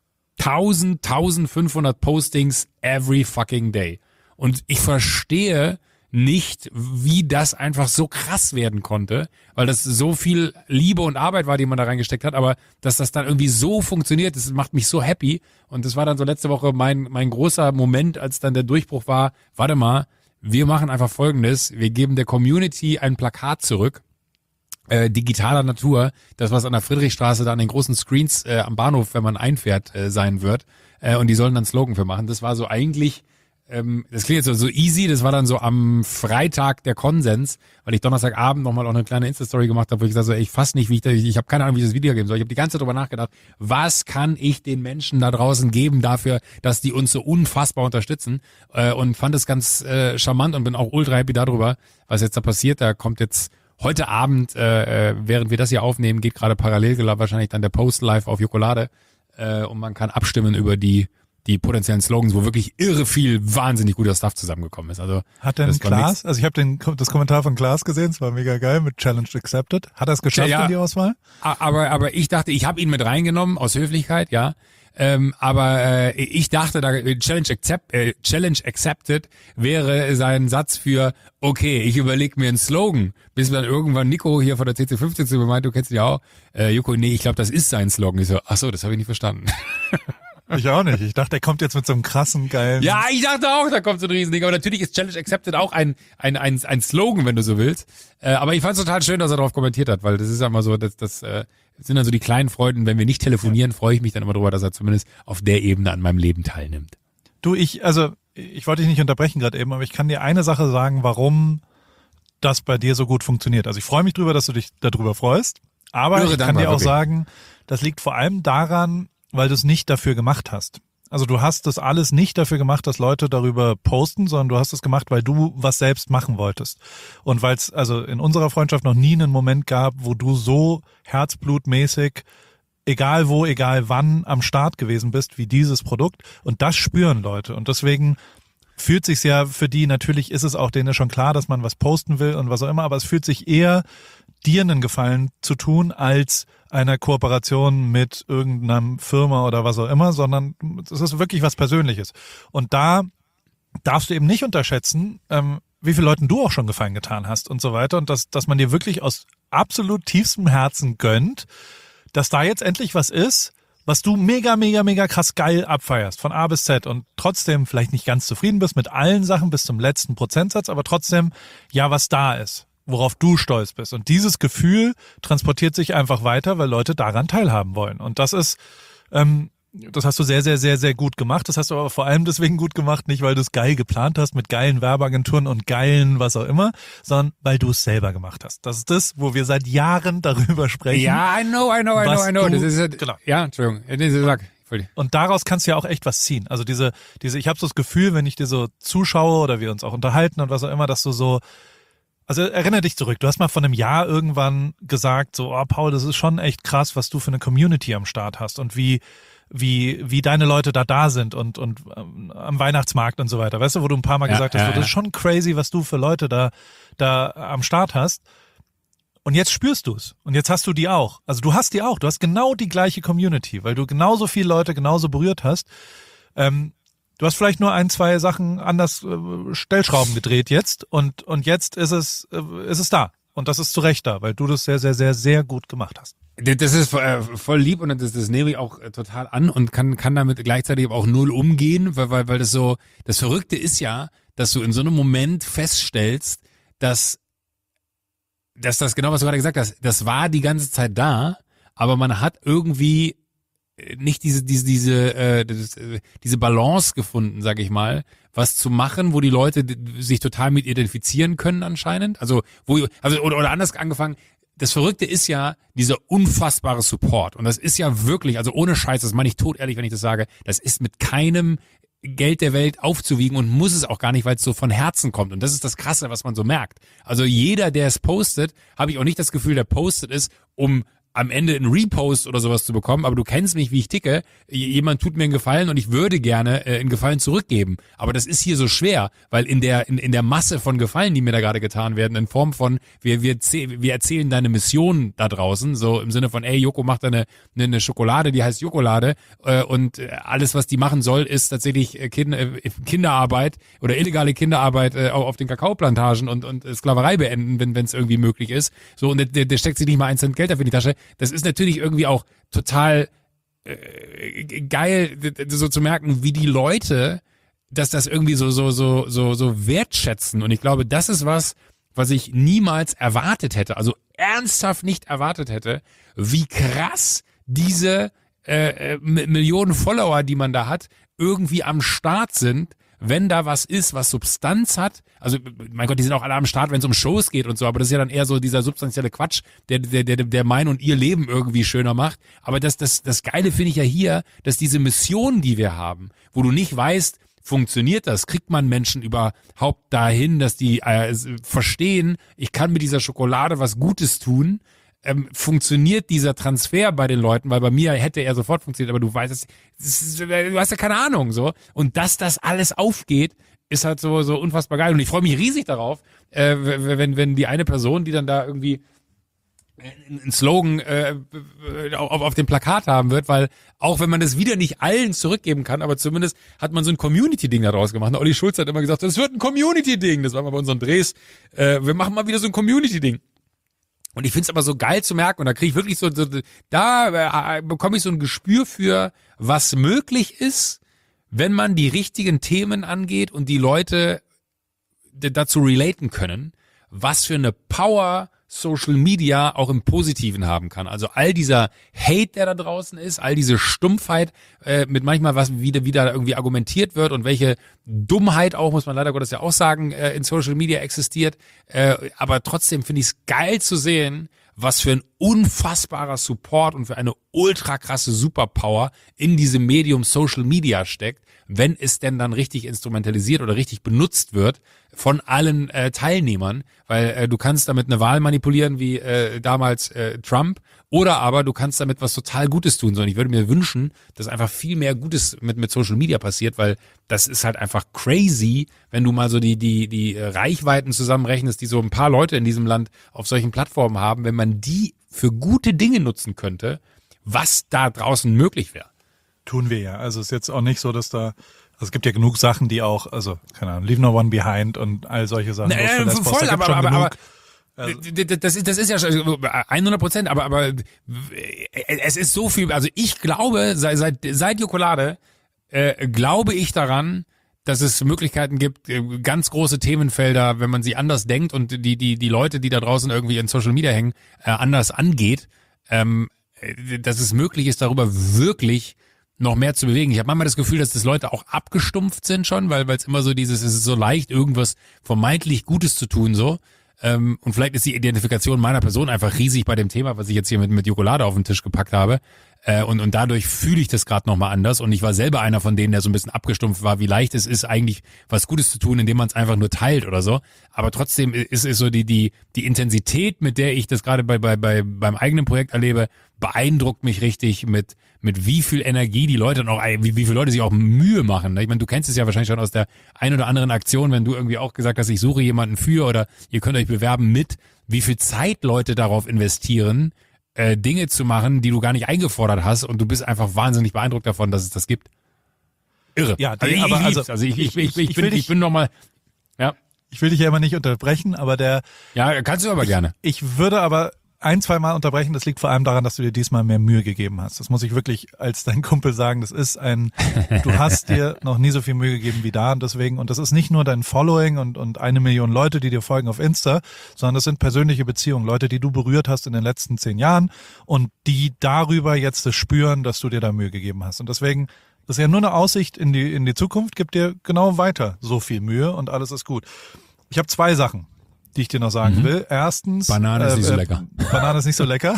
Speaker 2: 1500 Postings every fucking day. Und ich verstehe nicht, wie das einfach so krass werden konnte, weil das so viel Liebe und Arbeit war, die man da reingesteckt hat, aber dass das dann irgendwie so funktioniert, das macht mich so happy. Und das war dann so letzte Woche mein großer Moment, als dann der Durchbruch war, warte mal, wir machen einfach Folgendes, wir geben der Community ein Plakat zurück, digitaler Natur, das was an der Friedrichstraße da an den großen Screens am Bahnhof, wenn man einfährt, sein wird. Und die sollen dann Slogan für machen. Das war so eigentlich, das klingt jetzt so easy, das war dann so am Freitag der Konsens, weil ich Donnerstagabend nochmal auch eine kleine Insta-Story gemacht habe, wo ich gesagt habe, ich fass nicht, ich habe keine Ahnung, wie ich das Video geben soll. Ich habe die ganze Zeit drüber nachgedacht, was kann ich den Menschen da draußen geben dafür, dass die uns so unfassbar unterstützen, und fand es ganz charmant und bin auch ultra happy darüber, was jetzt da passiert. Da kommt jetzt heute Abend, während wir das hier aufnehmen, geht gerade parallel wahrscheinlich dann der Post live auf Jokolade, und man kann abstimmen über die potenziellen Slogans, wo wirklich irre viel wahnsinnig guter Stuff zusammengekommen ist. Also
Speaker 1: hat denn Klaas, also ich habe das Kommentar von Klaas gesehen, es war mega geil mit Challenge Accepted. Hat er es geschafft in die Auswahl?
Speaker 2: Aber ich dachte, ich habe ihn mit reingenommen aus Höflichkeit, ja. Aber ich dachte, da Challenge Accepted wäre sein Satz für, okay, ich überlege mir einen Slogan, bis dann irgendwann Nico hier von der CC50 zu mir meint, du kennst ihn ja auch, Joko, nee, ich glaube, das ist sein Slogan. Ich so, ach so, das habe ich nicht verstanden.
Speaker 1: Ich auch nicht. Ich dachte, er kommt jetzt mit so einem krassen, geilen...
Speaker 2: Ja, ich dachte auch, da kommt so ein Riesending. Aber natürlich ist Challenge Accepted auch ein Slogan, wenn du so willst. Aber ich fand es total schön, dass er darauf kommentiert hat, weil das ist ja immer so, das sind dann so die kleinen Freuden. Wenn wir nicht telefonieren, freue ich mich dann immer drüber, dass er zumindest auf der Ebene an meinem Leben teilnimmt.
Speaker 1: Du, ich wollte dich nicht unterbrechen gerade eben, aber ich kann dir eine Sache sagen, warum das bei dir so gut funktioniert. Also ich freue mich drüber, dass du dich darüber freust, aber ich kann dir auch sagen, das liegt vor allem daran, weil du es nicht dafür gemacht hast. Also du hast das alles nicht dafür gemacht, dass Leute darüber posten, sondern du hast es gemacht, weil du was selbst machen wolltest. Und weil es also in unserer Freundschaft noch nie einen Moment gab, wo du so herzblutmäßig, egal wo, egal wann, am Start gewesen bist, wie dieses Produkt. Und das spüren Leute. Und deswegen fühlt sich's ja für die, natürlich ist es auch denen schon klar, dass man was posten will und was auch immer, aber es fühlt sich eher dir einen Gefallen zu tun, als einer Kooperation mit irgendeiner Firma oder was auch immer, sondern es ist wirklich was Persönliches. Und da darfst du eben nicht unterschätzen, wie vielen Leuten du auch schon Gefallen getan hast und so weiter. Und dass man dir wirklich aus absolut tiefstem Herzen gönnt, dass da jetzt endlich was ist, was du mega, mega, mega krass geil abfeierst, von A bis Z und trotzdem vielleicht nicht ganz zufrieden bist mit allen Sachen bis zum letzten Prozentsatz, aber trotzdem ja was da ist, worauf du stolz bist. Und dieses Gefühl transportiert sich einfach weiter, weil Leute daran teilhaben wollen. Und das ist, das hast du sehr, sehr, sehr, sehr gut gemacht. Das hast du aber vor allem deswegen gut gemacht, nicht weil du es geil geplant hast mit geilen Werbeagenturen und geilen was auch immer, sondern weil du es selber gemacht hast. Das ist das, wo wir seit Jahren darüber sprechen.
Speaker 2: Ja, I know. Das ist,
Speaker 1: genau.
Speaker 2: Ja, Entschuldigung. Sag.
Speaker 1: Und daraus kannst du ja auch echt was ziehen. Also diese, ich habe so das Gefühl, wenn ich dir so zuschaue oder wir uns auch unterhalten und was auch immer, dass du so, also erinnere dich zurück, du hast mal vor einem Jahr irgendwann gesagt, so, oh Paul, das ist schon echt krass, was du für eine Community am Start hast und wie deine Leute da sind und am Weihnachtsmarkt und so weiter. Weißt du, wo du ein paar Mal gesagt hast, so, das ist schon crazy, was du für Leute da am Start hast. Und jetzt spürst du es. Und jetzt hast du die auch. Also du hast die auch. Du hast genau die gleiche Community, weil du genauso viele Leute genauso berührt hast. Du hast vielleicht nur 1, 2 Sachen anders Stellschrauben gedreht jetzt und jetzt ist es da. Und das ist zu Recht da, weil du das sehr, sehr, sehr, sehr gut gemacht hast.
Speaker 2: Das ist voll lieb und das nehme ich auch total an und kann damit gleichzeitig aber auch null umgehen, weil das so, das Verrückte ist ja, dass du in so einem Moment feststellst, dass das genau, was du gerade gesagt hast, das war die ganze Zeit da, aber man hat irgendwie nicht diese Balance gefunden, sag ich mal, was zu machen, wo die Leute sich total mit identifizieren können anscheinend. Also oder anders angefangen, das Verrückte ist ja dieser unfassbare Support. Und das ist ja wirklich, also ohne Scheiß, das meine ich totehrlich, wenn ich das sage, das ist mit keinem Geld der Welt aufzuwiegen und muss es auch gar nicht, weil es so von Herzen kommt. Und das ist das Krasse, was man so merkt. Also jeder, der es postet, habe ich auch nicht das Gefühl, der postet es, um am Ende einen Repost oder sowas zu bekommen, aber du kennst mich, wie ich ticke. Jemand tut mir einen Gefallen und ich würde gerne einen Gefallen zurückgeben. Aber das ist hier so schwer, weil in der Masse von Gefallen, die mir da gerade getan werden, in Form von, wir erzählen deine Mission da draußen, so im Sinne von, ey, Joko macht eine Schokolade, die heißt Jokolade, und alles, was die machen soll, ist tatsächlich Kinderarbeit oder illegale Kinderarbeit auf den Kakaoplantagen und Sklaverei beenden, wenn es irgendwie möglich ist. So, und der steckt sich nicht mal 1 Cent Geld dafür in die Tasche. Das ist natürlich irgendwie auch total geil, so zu merken, wie die Leute, dass das irgendwie so wertschätzen. Und ich glaube, das ist was ich niemals erwartet hätte, also ernsthaft nicht erwartet hätte, wie krass diese Millionen Follower, die man da hat, irgendwie am Start sind, wenn da was ist, was Substanz hat. Also, mein Gott, die sind auch alle am Start, wenn es um Shows geht und so, aber das ist ja dann eher so dieser substanzielle Quatsch, der mein und ihr Leben irgendwie schöner macht. Aber das Geile finde ich ja hier, dass diese Mission, die wir haben, wo du nicht weißt, funktioniert das? Kriegt man Menschen überhaupt dahin, dass die verstehen, ich kann mit dieser Schokolade was Gutes tun? Funktioniert dieser Transfer bei den Leuten, weil bei mir hätte er sofort funktioniert, aber du weißt du hast ja keine Ahnung, so. Und dass das alles aufgeht, ist halt so unfassbar geil. Und ich freue mich riesig darauf, wenn die eine Person, die dann da irgendwie einen Slogan auf dem Plakat haben wird, weil auch wenn man das wieder nicht allen zurückgeben kann, aber zumindest hat man so ein Community-Ding daraus gemacht. Olli Schulz hat immer gesagt, das wird ein Community-Ding. Das war mal bei unseren Drehs. Wir machen mal wieder so ein Community-Ding. Und ich find's aber so geil zu merken, und da kriege ich wirklich da bekomme ich so ein Gespür für, was möglich ist, wenn man die richtigen Themen angeht und die Leute dazu relaten können, was für eine Power Social Media auch im Positiven haben kann. Also all dieser Hate, der da draußen ist, all diese Stumpfheit, mit manchmal was wieder irgendwie argumentiert wird und welche Dummheit auch, muss man leider Gottes ja auch sagen, in Social Media existiert. Aber trotzdem finde ich es geil zu sehen, was für ein unfassbarer Support und für eine ultra krasse Superpower in diesem Medium Social Media steckt, wenn es denn dann richtig instrumentalisiert oder richtig benutzt wird von allen Teilnehmern, weil du kannst damit eine Wahl manipulieren wie damals Trump, oder aber du kannst damit was total Gutes tun. So, und ich würde mir wünschen, dass einfach viel mehr Gutes mit Social Media passiert, weil das ist halt einfach crazy, wenn du mal so die Reichweiten zusammenrechnest, die so ein paar Leute in diesem Land auf solchen Plattformen haben, wenn man die für gute Dinge nutzen könnte, was da draußen möglich wäre.
Speaker 1: Tun wir ja. Also es ist jetzt auch nicht so, dass da, also es gibt ja genug Sachen, die auch, also keine Ahnung, Leave No One Behind und all solche Sachen.
Speaker 2: Voll, aber das ist ja 100%, aber es ist so viel, also ich glaube, seit Jokolade glaube ich daran, dass es Möglichkeiten gibt, ganz große Themenfelder, wenn man sie anders denkt und die Leute, die da draußen irgendwie in Social Media hängen, anders angeht, dass es möglich ist, darüber wirklich noch mehr zu bewegen. Ich habe manchmal das Gefühl, dass das Leute auch abgestumpft sind schon, weil es immer so es ist so leicht, irgendwas vermeintlich Gutes zu tun, so. Und vielleicht ist die Identifikation meiner Person einfach riesig bei dem Thema, was ich jetzt hier mit Jokolade auf den Tisch gepackt habe. Und dadurch fühle ich das gerade nochmal anders. Und ich war selber einer von denen, der so ein bisschen abgestumpft war, wie leicht es ist, eigentlich was Gutes zu tun, indem man es einfach nur teilt oder so. Aber trotzdem ist so die Intensität, mit der ich das gerade beim eigenen Projekt erlebe, beeindruckt mich richtig mit wie viel Energie die Leute noch, wie viele Leute sich auch Mühe machen. Ich meine, du kennst es ja wahrscheinlich schon aus der ein oder anderen Aktion, wenn du irgendwie auch gesagt hast, ich suche jemanden für oder ihr könnt euch bewerben mit, wie viel Zeit Leute darauf investieren, Dinge zu machen, die du gar nicht eingefordert hast, und du bist einfach wahnsinnig beeindruckt davon, dass es das gibt. Irre.
Speaker 1: Ja,
Speaker 2: ich bin nochmal, ja.
Speaker 1: Ich will dich ja immer nicht unterbrechen, aber
Speaker 2: Ja, kannst du aber gerne.
Speaker 1: Ich würde aber ein, zwei Mal unterbrechen. Das liegt vor allem daran, dass du dir diesmal mehr Mühe gegeben hast. Das muss ich wirklich als dein Kumpel sagen. Du hast dir noch nie so viel Mühe gegeben wie da, und deswegen, und das ist nicht nur dein Following und 1 Million Leute, die dir folgen auf Insta, sondern das sind persönliche Beziehungen, Leute, die du berührt hast in den letzten 10 Jahren und die darüber jetzt das spüren, dass du dir da Mühe gegeben hast. Und deswegen, das ist ja nur eine Aussicht in die Zukunft, gib dir genau weiter so viel Mühe und alles ist gut. Ich habe 2 Sachen, die ich dir noch sagen will. Erstens,
Speaker 2: Banane ist nicht so lecker.
Speaker 1: Banane ist nicht so lecker.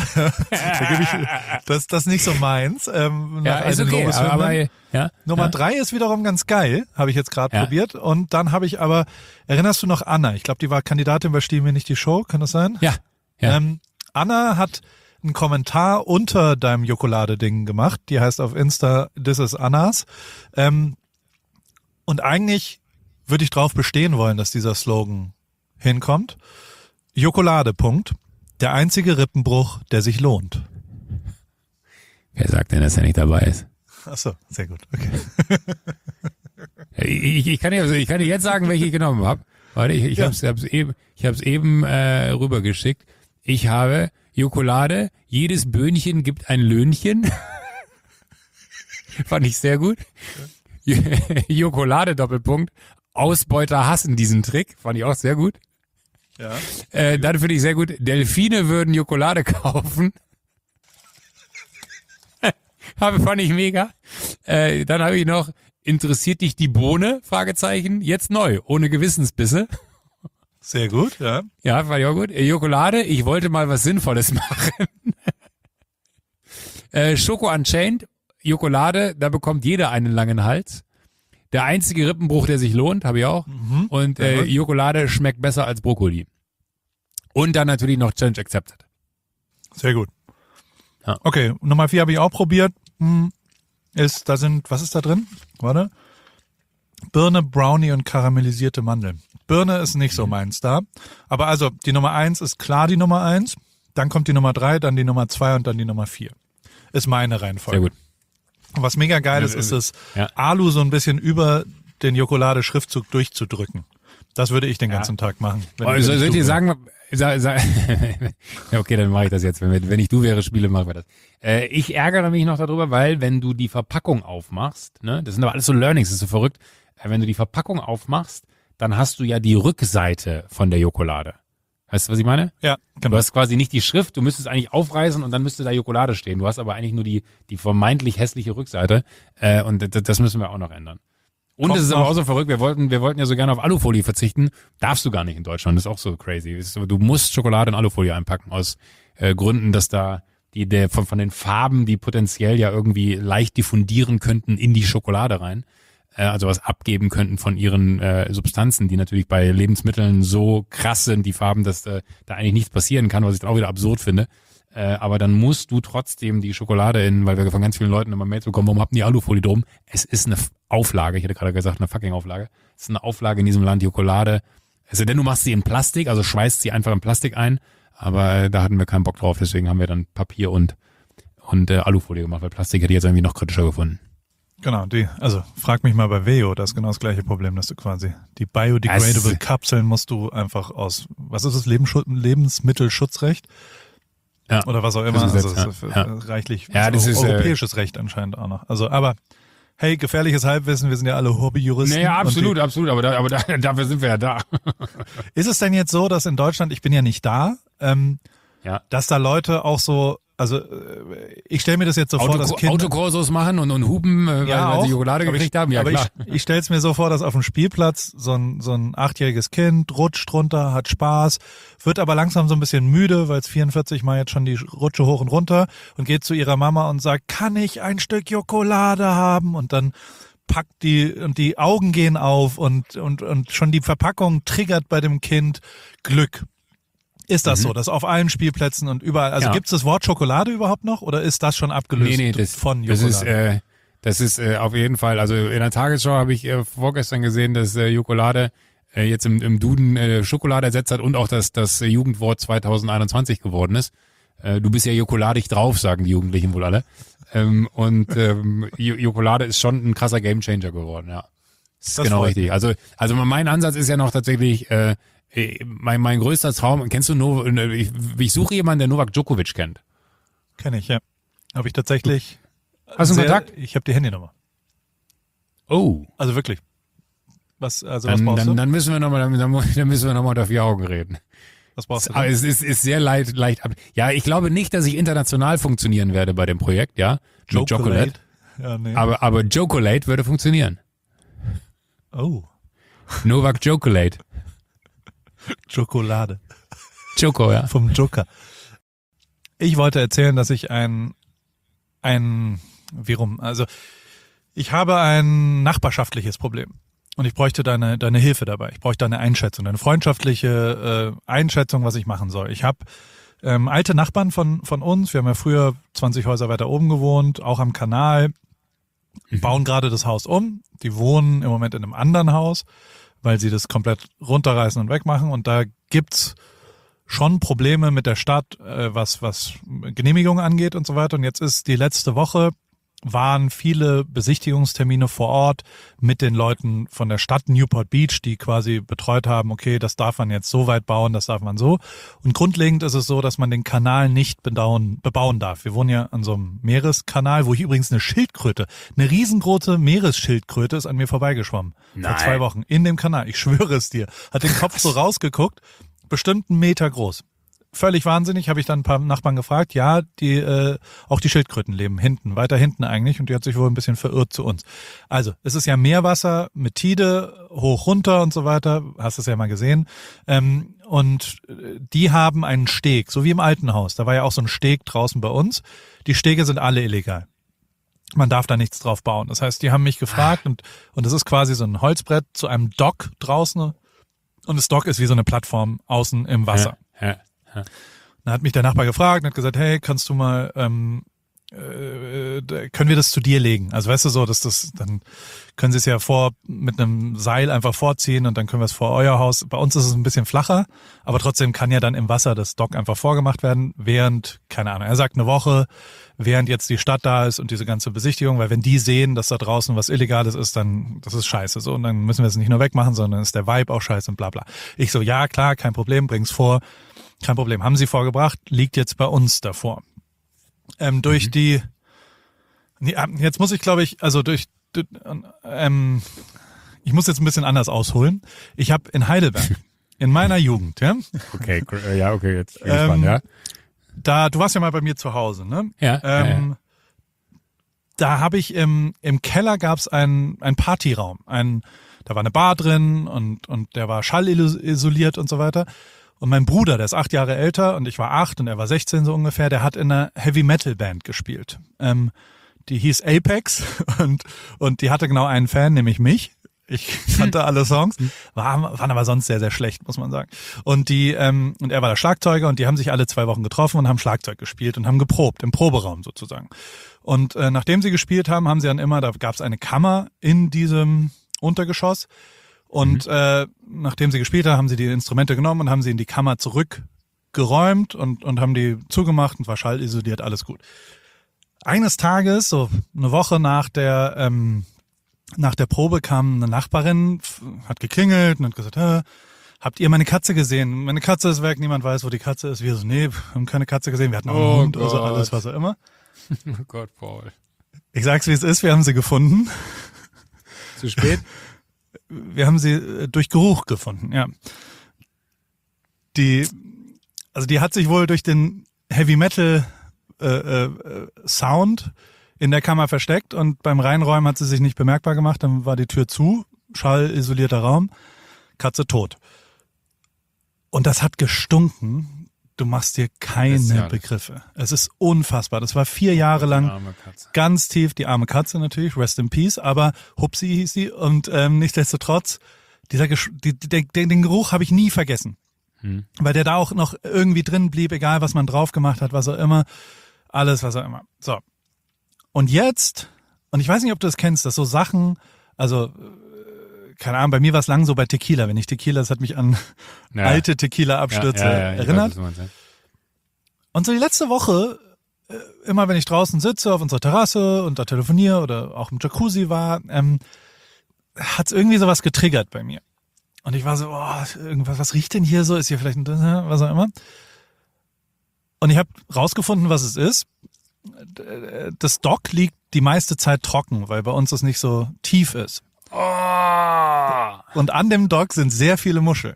Speaker 1: Das ist nicht so meins.
Speaker 2: Ja, ist okay. Aber ja.
Speaker 1: Nummer 3 ist wiederum ganz geil, habe ich jetzt gerade probiert. Und dann habe ich aber, erinnerst du noch Anna? Ich glaube, die war Kandidatin bei Stiehl mir nicht die Show, kann das sein?
Speaker 2: Ja.
Speaker 1: Anna hat einen Kommentar unter deinem Jokolade-Ding gemacht. Die heißt auf Insta This is Annas. Und eigentlich würde ich drauf bestehen wollen, dass dieser Slogan hinkommt. Jokolade, Punkt. Der einzige Rippenbruch, der sich lohnt.
Speaker 2: Wer sagt denn, dass er nicht dabei ist?
Speaker 1: Ach so, sehr gut. Okay.
Speaker 2: Ich kann dir jetzt sagen, welche ich genommen habe. Warte, ich hab's eben rübergeschickt. Ich habe Jokolade, jedes Böhnchen gibt ein Löhnchen. Fand ich sehr gut. Jokolade, Doppelpunkt. Ausbeuter hassen diesen Trick. Fand ich auch sehr gut. Ja. Dann finde ich sehr gut. Delfine würden Jokolade kaufen. Fand ich mega. Dann habe ich noch, interessiert dich die Bohne? Fragezeichen. Jetzt neu, ohne Gewissensbisse.
Speaker 1: Sehr gut, ja.
Speaker 2: Ja, fand ich auch gut. Jokolade, ich wollte mal was Sinnvolles machen. Schoko Unchained, Jokolade, da bekommt jeder einen langen Hals. Der einzige Rippenbruch, der sich lohnt, habe ich auch. Und Jokolade schmeckt besser als Brokkoli. Und dann natürlich noch Challenge Accepted.
Speaker 1: Sehr gut.
Speaker 2: Ja.
Speaker 1: Okay, Nummer 4 habe ich auch probiert. Was ist da drin? Warte. Birne, Brownie und karamellisierte Mandeln. Birne ist nicht so meins da. Aber also, die Nummer 1 ist klar die Nummer 1. Dann kommt die Nummer 3, dann die Nummer 2 und dann die Nummer 4. Ist meine Reihenfolge.
Speaker 2: Sehr gut.
Speaker 1: Und was mega geil ist, das Alu so ein bisschen über den Jokolade-Schriftzug durchzudrücken. Das würde ich den ganzen Tag machen.
Speaker 2: Soll ich dir sagen, okay, dann mache ich das jetzt. Wenn ich du wäre, mache ich das. Ich ärgere mich noch darüber, weil wenn du die Verpackung aufmachst, ne, das sind aber alles so Learnings, das ist so verrückt. Wenn du die Verpackung aufmachst, dann hast du ja die Rückseite von der Jokolade. Weißt du, was ich meine?
Speaker 1: Ja,
Speaker 2: Du
Speaker 1: genau.
Speaker 2: hast quasi nicht die Schrift, du müsstest eigentlich aufreißen und dann müsste da Jokolade stehen. Du hast aber eigentlich nur die vermeintlich hässliche Rückseite. Und das müssen wir auch noch ändern. Und
Speaker 1: Kommt
Speaker 2: es ist aber
Speaker 1: noch.
Speaker 2: auch so verrückt, wir wollten ja so gerne auf Alufolie verzichten. Darfst du gar nicht in Deutschland, das ist auch so crazy. Du musst Schokolade in Alufolie einpacken aus Gründen, dass da von den Farben, die potenziell ja irgendwie leicht diffundieren könnten in die Schokolade rein. Also was abgeben könnten von ihren Substanzen, die natürlich bei Lebensmitteln so krass sind, die Farben, dass da eigentlich nichts passieren kann, was ich dann auch wieder absurd finde. Aber dann musst du trotzdem die Schokolade weil wir von ganz vielen Leuten immer Mails bekommen, warum habt ihr Alufolie drum? Es ist eine Auflage, ich hätte gerade gesagt, eine fucking Auflage. Es ist eine Auflage in diesem Land, die Schokolade. Also denn du machst sie in Plastik, also schweißt sie einfach in Plastik ein, aber da hatten wir keinen Bock drauf, deswegen haben wir dann Papier und Alufolie gemacht, weil Plastik hätte ich jetzt irgendwie noch kritischer gefunden.
Speaker 1: Genau, also frag mich mal bei Veo, das ist genau das gleiche Problem, dass du quasi die biodegradable Kapseln musst du einfach aus, was ist das, Lebensmittelschutzrecht?
Speaker 2: Ja.
Speaker 1: Oder was auch immer,
Speaker 2: Das
Speaker 1: also
Speaker 2: Gesetz,
Speaker 1: das ist
Speaker 2: ja.
Speaker 1: reichlich,
Speaker 2: Ja, das ist,
Speaker 1: europäisches Recht anscheinend auch noch. Also, aber, hey, gefährliches Halbwissen, wir sind ja alle Hobbyjuristen.
Speaker 2: Naja, absolut,
Speaker 1: und
Speaker 2: absolut, aber dafür sind wir ja da.
Speaker 1: Ist es denn jetzt so, dass in Deutschland, ich bin ja nicht da,
Speaker 2: Ja.
Speaker 1: dass da Leute auch so, also ich stelle mir das jetzt so vor, dass Kinder...
Speaker 2: Autokursus machen und hupen, weil
Speaker 1: auch,
Speaker 2: sie Schokolade
Speaker 1: aber
Speaker 2: gekriegt haben, ja
Speaker 1: aber
Speaker 2: klar.
Speaker 1: ich stelle es mir so vor, dass auf dem Spielplatz so ein 8-jähriges Kind rutscht runter, hat Spaß, wird aber langsam so ein bisschen müde, weil es 44 Mal jetzt schon die Rutsche hoch und runter und geht zu ihrer Mama und sagt, kann ich ein Stück Schokolade haben? Und dann packt die Augen gehen auf und schon die Verpackung triggert bei dem Kind Glück. Ist das so, dass auf allen Spielplätzen und überall, also
Speaker 2: Ja.
Speaker 1: gibt es das Wort Schokolade überhaupt noch oder ist das schon abgelöst von Schokolade?
Speaker 2: Das ist auf jeden Fall, also in der Tagesschau habe ich vorgestern gesehen, dass Schokolade jetzt im Duden Schokolade ersetzt hat und auch das Jugendwort 2021 geworden ist. Du bist ja schokoladig drauf, sagen die Jugendlichen wohl alle. Schokolade ist schon ein krasser Gamechanger geworden, ja. Das ist
Speaker 1: Das
Speaker 2: genau
Speaker 1: freut
Speaker 2: richtig. Also mein Ansatz ist ja noch tatsächlich, mein größter Traum, kennst du ich suche jemanden, der Novak Djokovic kennt.
Speaker 1: Kenn ich, ja. Habe ich tatsächlich.
Speaker 2: Hast du einen Kontakt?
Speaker 1: Ich habe die Handynummer.
Speaker 2: Oh.
Speaker 1: Also wirklich. Was brauchst du?
Speaker 2: Dann müssen wir nochmal unter 4 Augen reden.
Speaker 1: Was brauchst du
Speaker 2: Aber
Speaker 1: denn?
Speaker 2: es ist sehr leicht ab. Ja, ich glaube nicht, dass ich international funktionieren werde bei dem Projekt, ja. Mit Chocolate.
Speaker 1: Ja, nee.
Speaker 2: Aber Chocolate würde funktionieren.
Speaker 1: Oh,
Speaker 2: Novak Chocolate.
Speaker 1: Schokolade.
Speaker 2: Choco, ja.
Speaker 1: Vom Joker. Ich wollte erzählen, dass ich also ich habe ein nachbarschaftliches Problem. Und ich bräuchte deine Hilfe dabei. Ich bräuchte deine Einschätzung, deine freundschaftliche Einschätzung, was ich machen soll. Ich habe alte Nachbarn von uns. Wir haben ja früher 20 Häuser weiter oben gewohnt, auch am Kanal. Bauen gerade das Haus um. Die wohnen im Moment in einem anderen Haus, weil sie das komplett runterreißen und wegmachen. Und da gibt's schon Probleme mit der Stadt, was Genehmigungen angeht und so weiter. Und jetzt ist die letzte Woche, waren viele Besichtigungstermine vor Ort mit den Leuten von der Stadt Newport Beach, die quasi betreut haben, okay, das darf man jetzt so weit bauen, das darf man so. Und grundlegend ist es so, dass man den Kanal nicht bebauen darf. Wir wohnen ja an so einem Meereskanal, wo ich übrigens eine riesengroße Meeresschildkröte ist an mir vorbeigeschwommen.
Speaker 2: Nein.
Speaker 1: Vor 2 Wochen in dem Kanal. Ich schwöre es dir. Hat den Kopf so rausgeguckt, bestimmt 1 Meter groß. Völlig wahnsinnig, habe ich dann ein paar Nachbarn gefragt. Ja, auch die Schildkröten leben weiter hinten eigentlich und die hat sich wohl ein bisschen verirrt zu uns. Also, es ist ja Meerwasser mit Tide, hoch, runter und so weiter, hast es ja mal gesehen. Und die haben einen Steg, so wie im alten Haus. Da war ja auch so ein Steg draußen bei uns. Die Stege sind alle illegal. Man darf da nichts drauf bauen. Das heißt, die haben mich gefragt und das ist quasi so ein Holzbrett zu einem Dock draußen und das Dock ist wie so eine Plattform außen im Wasser.
Speaker 2: Ja.
Speaker 1: Dann hat mich der Nachbar gefragt und hat gesagt, hey, kannst du mal, können wir das zu dir legen? Also weißt du so, dann können sie es ja mit einem Seil einfach vorziehen und dann können wir es vor euer Haus. Bei uns ist es ein bisschen flacher, aber trotzdem kann ja dann im Wasser das Dock einfach vorgemacht werden, während, keine Ahnung, er sagt 1 Woche, während jetzt die Stadt da ist und diese ganze Besichtigung, weil wenn die sehen, dass da draußen was Illegales ist, dann, das ist scheiße, so, und dann müssen wir es nicht nur wegmachen, sondern ist der Vibe auch scheiße und bla bla. Ich so, ja, klar, kein Problem, bring's vor. Kein Problem. Haben sie vorgebracht, liegt jetzt bei uns davor. Jetzt muss ich, glaube ich, ich muss jetzt ein bisschen anders ausholen. Ich habe in Heidelberg in meiner Jugend, ja.
Speaker 2: Okay, okay, jetzt bin ich gespannt, ja.
Speaker 1: Du warst ja mal bei mir zu Hause, ne?
Speaker 2: Ja.
Speaker 1: Da habe ich im Keller gab's einen Partyraum. Da war eine Bar drin und der war schallisoliert und so weiter. Und mein Bruder, der ist 8 Jahre älter und ich war 8 und er war 16 so ungefähr, der hat in einer Heavy-Metal-Band gespielt. Die hieß Apex und die hatte genau einen Fan, nämlich mich. Ich kannte alle Songs, waren aber sonst sehr, sehr schlecht, muss man sagen. Und und er war der Schlagzeuger und die haben sich alle 2 Wochen getroffen und haben Schlagzeug gespielt und haben geprobt, im Proberaum sozusagen. Und nachdem sie gespielt haben, haben sie dann immer, da gab es eine Kammer in diesem Untergeschoss. Und nachdem sie gespielt haben, haben sie die Instrumente genommen und haben sie in die Kammer zurückgeräumt und haben die zugemacht und war schallisoliert, alles gut. Eines Tages, so eine Woche nach der Probe, kam eine Nachbarin, hat geklingelt und hat gesagt, habt ihr meine Katze gesehen? Meine Katze ist weg, niemand weiß, wo die Katze ist. Wir so, nee, wir haben keine Katze gesehen, wir hatten auch einen Hund,
Speaker 2: Gott.
Speaker 1: also alles, was auch immer.
Speaker 2: Oh Gott, Paul.
Speaker 1: Ich sag's, wie es ist, wir haben sie gefunden.
Speaker 2: Zu spät?
Speaker 1: Wir haben sie durch Geruch gefunden, ja. Die hat sich wohl durch den Heavy Metal Sound in der Kammer versteckt und beim Reinräumen hat sie sich nicht bemerkbar gemacht, dann war die Tür zu, schallisolierter Raum, Katze tot. Und das hat gestunken, du machst dir keine Begriffe. Es ist unfassbar, das war 4 Jahre lang ganz tief, die arme Katze natürlich, rest in peace, aber Hupsi hieß sie und nichtsdestotrotz, den Geruch habe ich nie vergessen. Weil der da auch noch irgendwie drin blieb, egal was man drauf gemacht hat, was auch immer, alles was auch immer. So. Und jetzt, und ich weiß nicht, ob du das kennst, dass so Sachen, also keine Ahnung, bei mir war es lang so bei Tequila, wenn ich Tequila, das hat mich an alte Tequila-Abstürze erinnert. Weiß, und so die letzte Woche, immer wenn ich draußen sitze auf unserer Terrasse und da telefoniere oder auch im Jacuzzi war, hat es irgendwie sowas getriggert bei mir. Und ich war so, irgendwas, was riecht denn hier so? Ist hier vielleicht was auch immer? Und ich habe rausgefunden, was es ist. Das Dock liegt die meiste Zeit trocken, weil bei uns das nicht so tief ist.
Speaker 2: Oh.
Speaker 1: Und an dem Dock sind sehr viele Muscheln.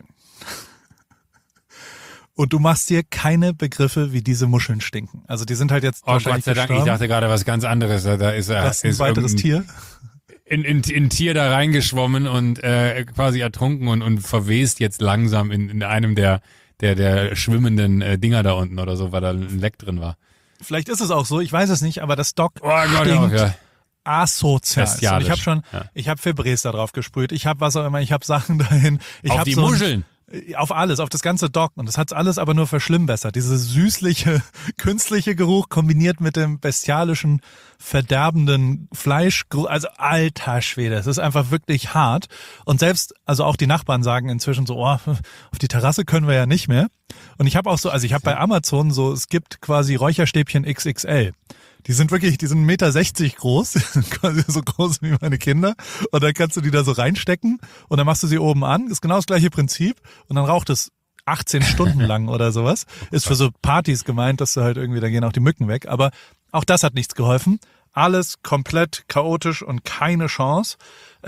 Speaker 1: Und du machst dir keine Begriffe, wie diese Muscheln stinken. Also die sind halt jetzt wahrscheinlich
Speaker 2: Gott sei Dank,
Speaker 1: gestorben.
Speaker 2: Ich dachte gerade was ganz anderes. Da ist
Speaker 1: das ist ein weiteres Tier.
Speaker 2: In Tier da reingeschwommen und quasi ertrunken und verwest jetzt langsam in einem der schwimmenden Dinger da unten oder so, weil da ein Leck drin war.
Speaker 1: Vielleicht ist es auch so, ich weiß es nicht, aber das Dock
Speaker 2: stinkt
Speaker 1: asozial. Ich habe Febreze da drauf gesprüht, ich habe was auch immer, ich habe Sachen dahin.
Speaker 2: Auf die Muscheln?
Speaker 1: Auf alles, auf das ganze Dock. Und das hat's alles aber nur verschlimmbessert. Diese süßliche, künstliche Geruch kombiniert mit dem bestialischen, verderbenden Fleischgeruch. Also alter Schwede, es ist einfach wirklich hart. Und selbst, also auch die Nachbarn sagen inzwischen so, auf die Terrasse können wir ja nicht mehr. Und ich habe auch so, also ich habe bei Amazon so, es gibt quasi Räucherstäbchen XXL. Die sind 1,60 Meter groß, quasi so groß wie meine Kinder. Und dann kannst du die da so reinstecken und dann machst du sie oben an. Ist genau das gleiche Prinzip. Und dann raucht es 18 Stunden lang oder sowas. Ist für so Partys gemeint, dass du halt irgendwie, da gehen auch die Mücken weg. Aber auch das hat nichts geholfen. Alles komplett chaotisch und keine Chance.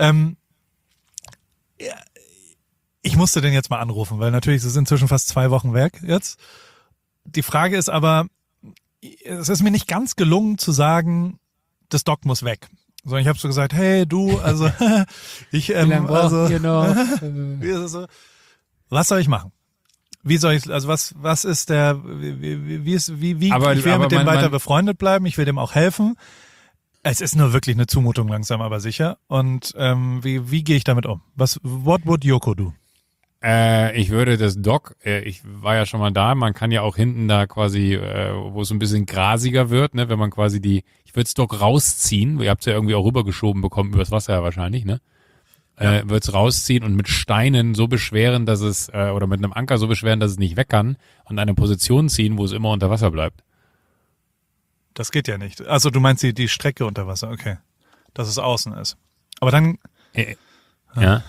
Speaker 1: Ich musste den jetzt mal anrufen, weil natürlich, es sind inzwischen fast 2 Wochen weg jetzt. Die Frage ist aber, es ist mir nicht ganz gelungen zu sagen, das Dock muss weg. Sondern ich habe so gesagt, hey du, also ich wie ist es so? Was soll ich machen? Wie soll ich, also was ist der, wie ich will mit dem weiter befreundet bleiben, ich will dem auch helfen. Es ist nur wirklich eine Zumutung langsam, aber sicher. Und wie gehe ich damit um? What would Yoko do?
Speaker 2: Ich würde das Dock, ich war ja schon mal da, man kann ja auch hinten da quasi, wo es ein bisschen grasiger wird, ne, wenn man quasi ich würde das Dock rausziehen, ihr habt es ja irgendwie auch rübergeschoben bekommen, übers Wasser ja wahrscheinlich, ne? Würde es rausziehen und mit Steinen so beschweren, dass es, oder mit einem Anker so beschweren, dass es nicht weg kann und eine Position ziehen, wo es immer unter Wasser bleibt.
Speaker 1: Das geht ja nicht. Also du meinst die Strecke unter Wasser, okay. Dass es außen ist. Aber dann...
Speaker 2: Ja.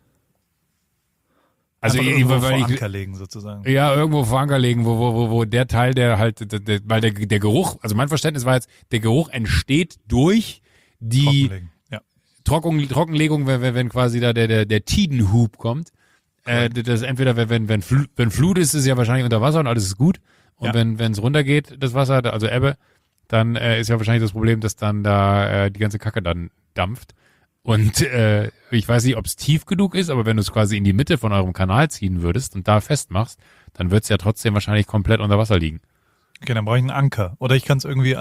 Speaker 1: Also irgendwo vor Anker legen sozusagen.
Speaker 2: Ja, irgendwo vor Anker legen, wo der Teil, der halt, weil der Geruch, also mein Verständnis war jetzt, der Geruch entsteht durch die Trockenlegung, wenn quasi da der Tidenhub kommt. das entweder, wenn Flut ist, ist es ja wahrscheinlich unter Wasser und alles ist gut. Und wenn es runtergeht, das Wasser, also Ebbe, dann ist ja wahrscheinlich das Problem, dass dann da die ganze Kacke dann dampft. Und ich weiß nicht, ob es tief genug ist, aber wenn du es quasi in die Mitte von eurem Kanal ziehen würdest und da festmachst, dann wird es ja trotzdem wahrscheinlich komplett unter Wasser liegen.
Speaker 1: Okay, dann brauche ich einen Anker. Oder ich kann es irgendwie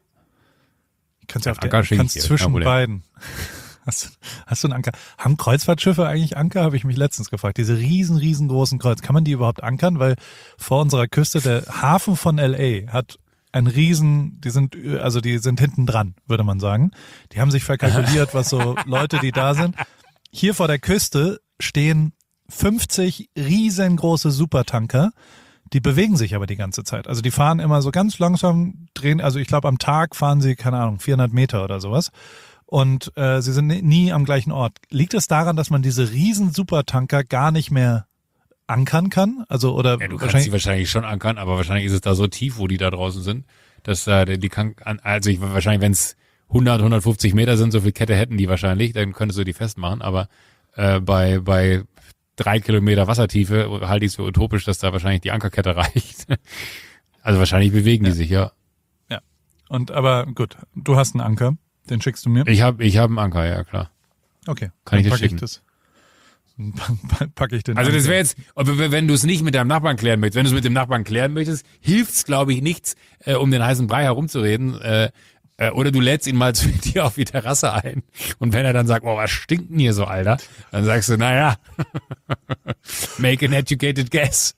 Speaker 1: zwischen beiden. Hast du einen Anker? Haben Kreuzfahrtschiffe eigentlich Anker? Habe ich mich letztens gefragt. Diese riesengroßen Kreuz. Kann man die überhaupt ankern? Weil vor unserer Küste, der Hafen von L.A. hat ein die sind hinten dran, würde man sagen. Die haben sich verkalkuliert, was so Leute, die da sind. Hier vor der Küste stehen 50 riesengroße Supertanker. Die bewegen sich aber die ganze Zeit. Also die fahren immer so ganz langsam, drehen, also ich glaube am Tag fahren sie, keine Ahnung, 400 Meter oder sowas. Und sie sind nie am gleichen Ort. Liegt es daran, dass man diese riesen Supertanker gar nicht mehr ankern kann? Also oder
Speaker 2: du kannst sie wahrscheinlich schon ankern, aber wahrscheinlich ist es da so tief, wo die da draußen sind, dass wahrscheinlich, wenn es 100, 150 Meter sind, so viel Kette hätten die wahrscheinlich, dann könntest du die festmachen, aber bei 3 Kilometer Wassertiefe halte ich es für utopisch, dass da wahrscheinlich die Ankerkette reicht. Also wahrscheinlich bewegen die sich, ja.
Speaker 1: Ja. Aber gut, du hast einen Anker, den schickst du mir?
Speaker 2: Ich hab einen Anker, ja klar.
Speaker 1: Okay.
Speaker 2: Kann ich dir schicken.
Speaker 1: Packe ich den.
Speaker 2: Also das wäre jetzt, wenn du es nicht mit deinem Nachbarn klären möchtest, wenn du es mit dem Nachbarn klären möchtest, hilft's, glaube ich, nichts, um den heißen Brei herumzureden. Oder du lädst ihn mal zu dir auf die Terrasse ein. Und wenn er dann sagt, was stinkt denn hier so, Alter? Dann sagst du, naja, make an educated guess.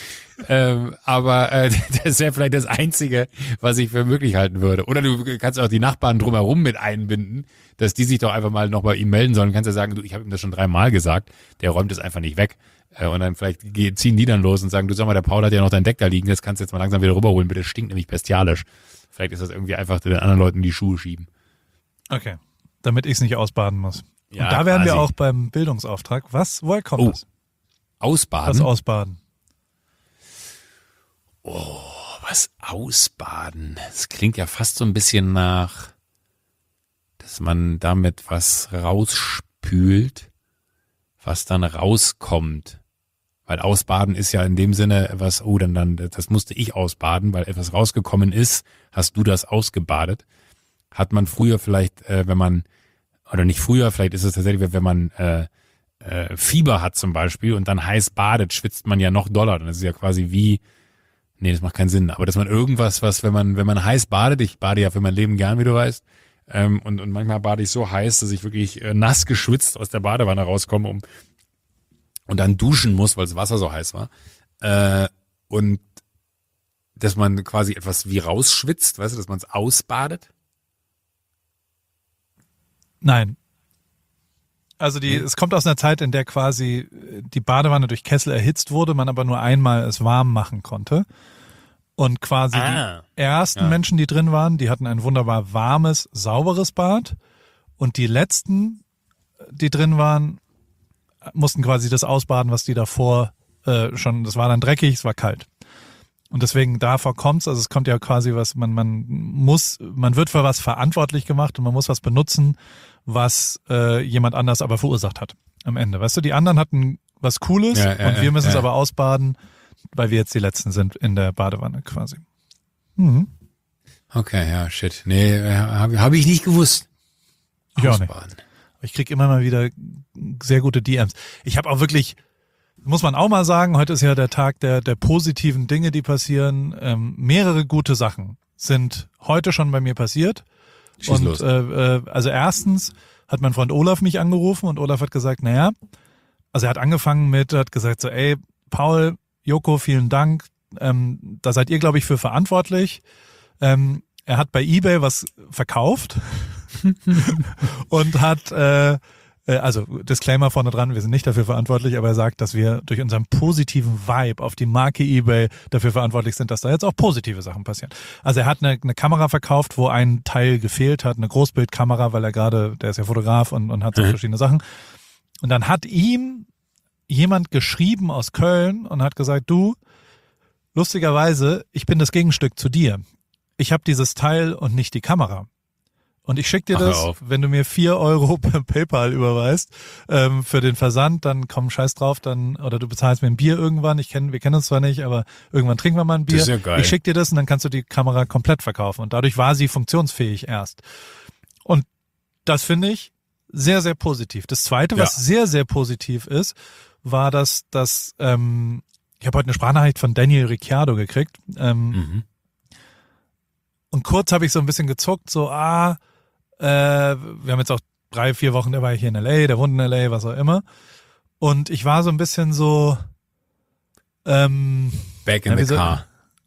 Speaker 2: Aber das wäre vielleicht das Einzige, was ich für möglich halten würde. Oder du kannst auch die Nachbarn drumherum mit einbinden, dass die sich doch einfach mal noch bei ihm melden sollen. Du kannst ja sagen, ich habe ihm das schon 3-mal gesagt, der räumt es einfach nicht weg. Und dann vielleicht ziehen die dann los und sagen, du sag mal, der Paul hat ja noch dein Deck da liegen, das kannst du jetzt mal langsam wieder rüberholen, bitte, stinkt nämlich bestialisch. Vielleicht ist das irgendwie einfach den anderen Leuten die Schuhe schieben.
Speaker 1: Okay, damit ich es nicht ausbaden muss.
Speaker 2: Ja,
Speaker 1: und da wären wir auch beim Bildungsauftrag. Woher kommt das?
Speaker 2: Ausbaden?
Speaker 1: Was ausbaden?
Speaker 2: Was ausbaden? Das klingt ja fast so ein bisschen nach, dass man damit was rausspült, was dann rauskommt. Weil ausbaden ist ja in dem Sinne etwas, das musste ich ausbaden, weil etwas rausgekommen ist, hast du das ausgebadet. Hat man früher vielleicht, vielleicht ist es tatsächlich, wenn man Fieber hat zum Beispiel und dann heiß badet, schwitzt man ja noch doller. Dann ist es ja quasi das macht keinen Sinn. Aber dass man irgendwas, wenn man heiß badet, ich bade ja für mein Leben gern, wie du weißt, und manchmal bade ich so heiß, dass ich wirklich nass geschwitzt aus der Badewanne rauskomme und dann duschen muss, weil das Wasser so heiß war. Und dass man quasi etwas wie rausschwitzt, weißt du, dass man es ausbadet?
Speaker 1: Nein. Also es kommt aus einer Zeit, in der quasi die Badewanne durch Kessel erhitzt wurde, man aber nur einmal es warm machen konnte. Und quasi die ersten Menschen, die drin waren, die hatten ein wunderbar warmes, sauberes Bad. Und die letzten, die drin waren, mussten quasi das ausbaden, was die davor das war dann dreckig, es war kalt. Und deswegen davor kommt's, also es kommt ja quasi man wird für was verantwortlich gemacht und man muss was benutzen, was jemand anders aber verursacht hat am Ende. Weißt du, die anderen hatten was Cooles und wir müssen es aber ausbaden, weil wir jetzt die Letzten sind in der Badewanne quasi. Mhm.
Speaker 2: Okay, ja, shit. Nee, hab ich nicht gewusst.
Speaker 1: Ich auch nicht. Ich krieg immer mal wieder sehr gute DMs. Ich habe auch wirklich, muss man auch mal sagen, heute ist ja der Tag der positiven Dinge, die passieren. Mehrere gute Sachen sind heute schon bei mir passiert.
Speaker 2: Schieß los.
Speaker 1: Also erstens hat mein Freund Olaf mich angerufen und Olaf hat gesagt, er hat angefangen hat gesagt so, ey, Paul, Joko, vielen Dank, da seid ihr, glaube ich, für verantwortlich. Er hat bei eBay was verkauft und hat, also Disclaimer vorne dran, wir sind nicht dafür verantwortlich, aber er sagt, dass wir durch unseren positiven Vibe auf die Marke eBay dafür verantwortlich sind, dass da jetzt auch positive Sachen passieren. Also er hat eine Kamera verkauft, wo ein Teil gefehlt hat, eine Großbildkamera, weil der ist ja Fotograf und hat so verschiedene Sachen. Und dann hat ihm jemand geschrieben aus Köln und hat gesagt, du, lustigerweise, ich bin das Gegenstück zu dir. Ich habe dieses Teil und nicht die Kamera. und ich schicke dir
Speaker 2: Ach, hör
Speaker 1: das,
Speaker 2: auf.
Speaker 1: wenn du mir 4 Euro per PayPal überweist für den Versand, dann komm scheiß drauf, dann oder du bezahlst mir ein Bier irgendwann. Wir kennen uns zwar nicht, aber irgendwann trinken wir mal ein Bier.
Speaker 2: Das ist ja geil.
Speaker 1: Ich schicke dir das und dann kannst du die Kamera komplett verkaufen und dadurch war sie funktionsfähig erst. Und das finde ich sehr, sehr positiv. Das Zweite, was sehr, sehr positiv ist, war, dass ich habe heute eine Sprachnachricht von Daniel Ricciardo gekriegt. Und kurz habe ich so ein bisschen gezuckt, so, wir haben jetzt auch 3-4 Wochen, der war hier in L.A., der wohnt in L.A., was auch immer. Und ich war so ein bisschen so,
Speaker 2: Back in the car.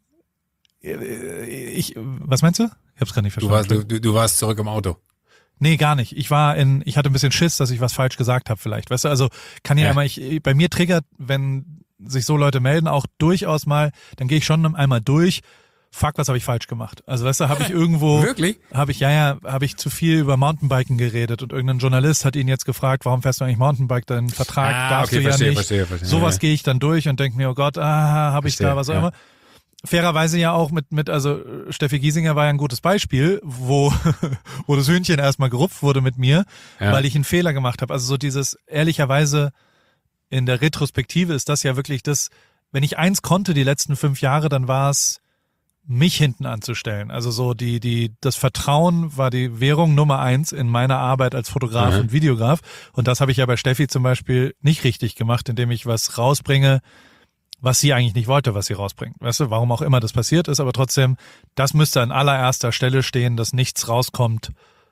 Speaker 1: Was meinst du? Ich hab's gar nicht verstanden.
Speaker 2: Du warst zurück im Auto.
Speaker 1: Nee, gar nicht. Ich hatte ein bisschen Schiss, dass ich was falsch gesagt habe vielleicht. Weißt du, also kann ja immer, bei mir triggert, wenn sich so Leute melden, auch durchaus mal, dann gehe ich schon einmal durch, fuck, was habe ich falsch gemacht? Also weißt du, habe ich irgendwo,
Speaker 2: Wirklich?
Speaker 1: habe ich zu viel über Mountainbiken geredet und irgendein Journalist hat ihn jetzt gefragt, warum fährst du eigentlich Mountainbike? Deinen Vertrag darfst du ja nicht.
Speaker 2: Verstehe.
Speaker 1: Sowas gehe ich dann durch und denke mir, oh Gott, habe ich da was auch immer. Fairerweise ja auch also Steffi Giesinger war ja ein gutes Beispiel, wo das Hühnchen erstmal gerupft wurde mit mir, weil ich einen Fehler gemacht habe. Also so dieses, ehrlicherweise in der Retrospektive ist das ja wirklich das, wenn ich eins konnte die letzten 5 Jahre, dann war es, mich hinten anzustellen. Also so das Vertrauen war die Währung Nummer 1 in meiner Arbeit als Fotograf und Videograf. Und das habe ich ja bei Steffi zum Beispiel nicht richtig gemacht, indem ich was rausbringe, was sie eigentlich nicht wollte, was sie rausbringt. Weißt du, warum auch immer das passiert ist, aber trotzdem, das müsste an allererster Stelle stehen, dass nichts rauskommt,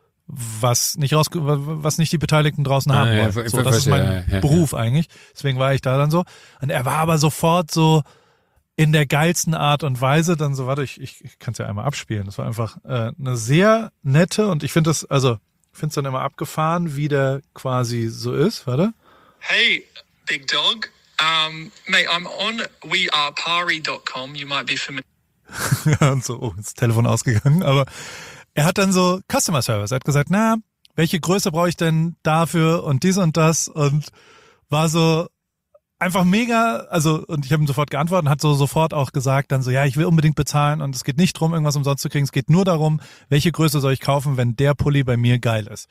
Speaker 1: was nicht die Beteiligten draußen haben wollen. So, das ist mein Beruf eigentlich. Deswegen war ich da dann so. Und er war aber sofort so in der geilsten Art und Weise dann so, warte, ich kann es ja einmal abspielen. Das war einfach eine sehr nette und ich finde es dann immer abgefahren, wie der quasi so ist. Warte.
Speaker 4: Hey, big dog. Mate, I'm on wearepari.com. You might be familiar.
Speaker 1: Und so, ist das Telefon ausgegangen. Aber er hat dann so Customer Service. Er hat gesagt, welche Größe brauche ich denn dafür und dies und das und war so einfach mega, also und ich habe ihm sofort geantwortet und hat so sofort auch gesagt dann so, ja, ich will unbedingt bezahlen und es geht nicht drum, irgendwas umsonst zu kriegen. Es geht nur darum, welche Größe soll ich kaufen, wenn der Pulli bei mir geil ist.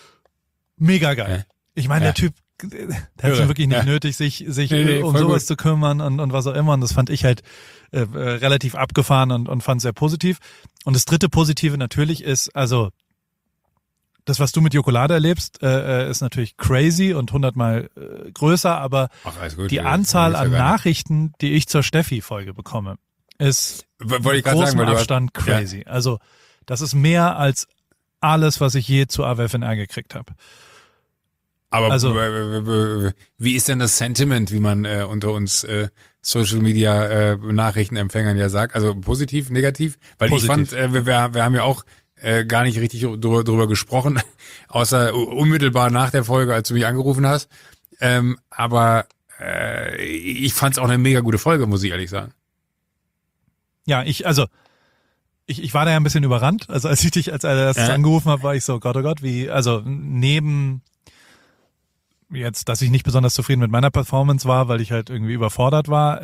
Speaker 1: Mega geil. Ich meine, der Typ, der hat schon wirklich nicht nötig, sich um sowas zu kümmern und was auch immer. Und das fand ich halt relativ abgefahren und fand sehr positiv. Und das dritte Positive natürlich ist, also das, was du mit Jokolade erlebst, ist natürlich crazy und 100-mal größer, aber die Anzahl an Nachrichten, die ich zur Steffi-Folge bekomme, ist mit großem Abstand crazy. Ja. Also das ist mehr als alles, was ich je zu AWFNR gekriegt habe.
Speaker 2: Aber also, wie ist denn das Sentiment, wie man unter uns Social Media Nachrichtenempfängern ja sagt? Also positiv, negativ? Weil positiv. Ich fand, wir haben ja auch gar nicht richtig drüber gesprochen, außer unmittelbar nach der Folge, als du mich angerufen hast. Aber ich fand es auch eine mega gute Folge, muss ich ehrlich sagen.
Speaker 1: Ja, ich war da ja ein bisschen überrannt. Also als ich dich als allererstes angerufen habe, war ich so, oh Gott, neben jetzt, dass ich nicht besonders zufrieden mit meiner Performance war, weil ich halt irgendwie überfordert war,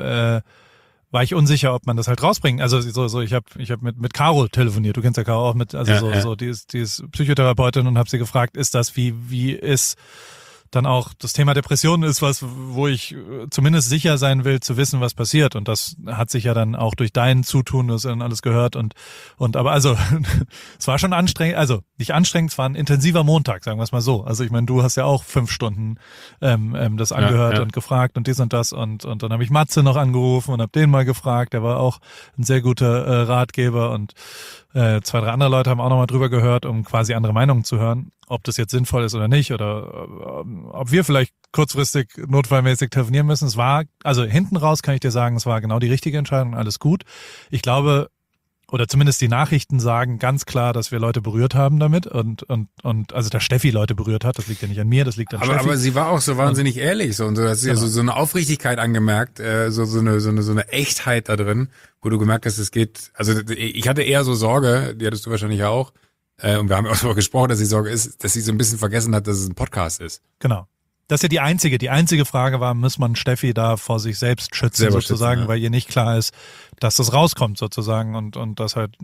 Speaker 1: war ich unsicher, ob man das halt rausbringt. Also ich habe mit Caro telefoniert. Du kennst ja Caro auch die ist Psychotherapeutin und habe sie gefragt, ist das wie ist dann auch das Thema Depressionen ist was, wo ich zumindest sicher sein will, zu wissen, was passiert. Und das hat sich ja dann auch durch dein Zutun, das dann alles gehört aber also es war schon anstrengend, also nicht anstrengend, es war ein intensiver Montag, sagen wir es mal so. Also ich meine, du hast ja auch 5 Stunden das angehört und gefragt und dies und das und dann habe ich Matze noch angerufen und habe den mal gefragt, der war auch ein sehr guter Ratgeber und 2, 3 andere Leute haben auch nochmal drüber gehört, um quasi andere Meinungen zu hören, ob das jetzt sinnvoll ist oder nicht oder ob wir vielleicht kurzfristig notfallmäßig telefonieren müssen. Es war, also hinten raus kann ich dir sagen, es war genau die richtige Entscheidung, alles gut. Ich glaube, oder zumindest die Nachrichten sagen ganz klar, dass wir Leute berührt haben damit und also dass Steffi Leute berührt hat, das liegt ja nicht an mir, das liegt an Steffi.
Speaker 2: Aber sie war auch so wahnsinnig ehrlich so und so hat sie so eine Aufrichtigkeit angemerkt, so eine Echtheit da drin, wo du gemerkt hast, es geht, also ich hatte eher so Sorge, die hattest du wahrscheinlich auch, und wir haben auch darüber gesprochen, dass die Sorge ist, dass sie so ein bisschen vergessen hat, dass es ein Podcast ist.
Speaker 1: Genau. Das ist ja die einzige Frage war, muss man Steffi da vor sich selbst schützen sozusagen, weil ihr nicht klar ist, dass das rauskommt sozusagen und dass halt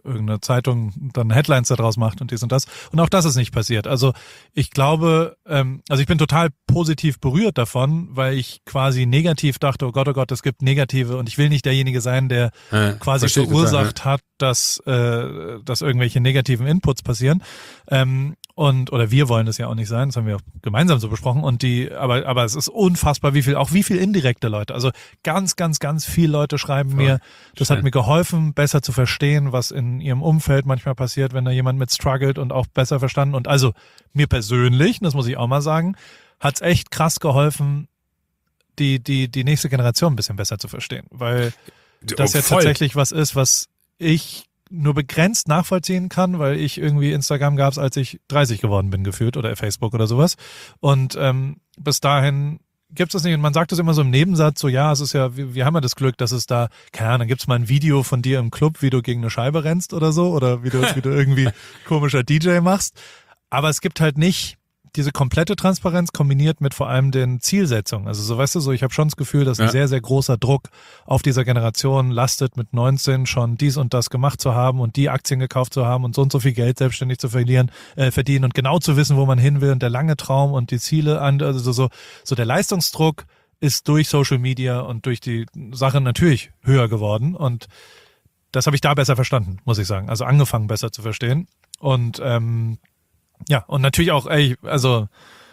Speaker 1: irgendeine Zeitung dann Headlines daraus macht und dies und das. Und auch das ist nicht passiert. Also ich glaube, also ich bin total positiv berührt davon, weil ich quasi negativ dachte, oh Gott, es gibt Negative und ich will nicht derjenige sein, der quasi verursacht hat, dass irgendwelche negativen Inputs passieren. Oder wir wollen es ja auch nicht sein, das haben wir auch gemeinsam so besprochen aber es ist unfassbar, wie viel indirekte Leute, also ganz, ganz, ganz viele Leute schreiben mir, das hat mir geholfen, besser zu verstehen, was in ihrem Umfeld manchmal passiert, wenn da jemand mit struggelt und auch besser verstanden und also mir persönlich, das muss ich auch mal sagen, hat's echt krass geholfen, die nächste Generation ein bisschen besser zu verstehen, weil das ja tatsächlich was ist, was ich nur begrenzt nachvollziehen kann, weil ich irgendwie Instagram gab's, als ich 30 geworden bin, gefühlt, oder Facebook oder sowas. Und bis dahin gibt's das nicht. Und man sagt das immer so im Nebensatz, so ja, es ist ja, wir haben ja das Glück, dass es da, keine Ahnung, dann gibt's mal ein Video von dir im Club, wie du gegen eine Scheibe rennst oder so, oder wie du irgendwie komischer DJ machst. Aber es gibt halt nicht diese komplette Transparenz kombiniert mit vor allem den Zielsetzungen. Also so, weißt du, so ich habe schon das Gefühl, dass ein sehr, sehr großer Druck auf dieser Generation lastet, mit 19 schon dies und das gemacht zu haben und die Aktien gekauft zu haben und so viel Geld selbstständig zu verdienen und genau zu wissen, wo man hin will und der lange Traum und die Ziele, also so der Leistungsdruck ist durch Social Media und durch die Sache natürlich höher geworden und das habe ich da besser verstanden, muss ich sagen. Also angefangen besser zu verstehen und ja, und natürlich auch, ich habe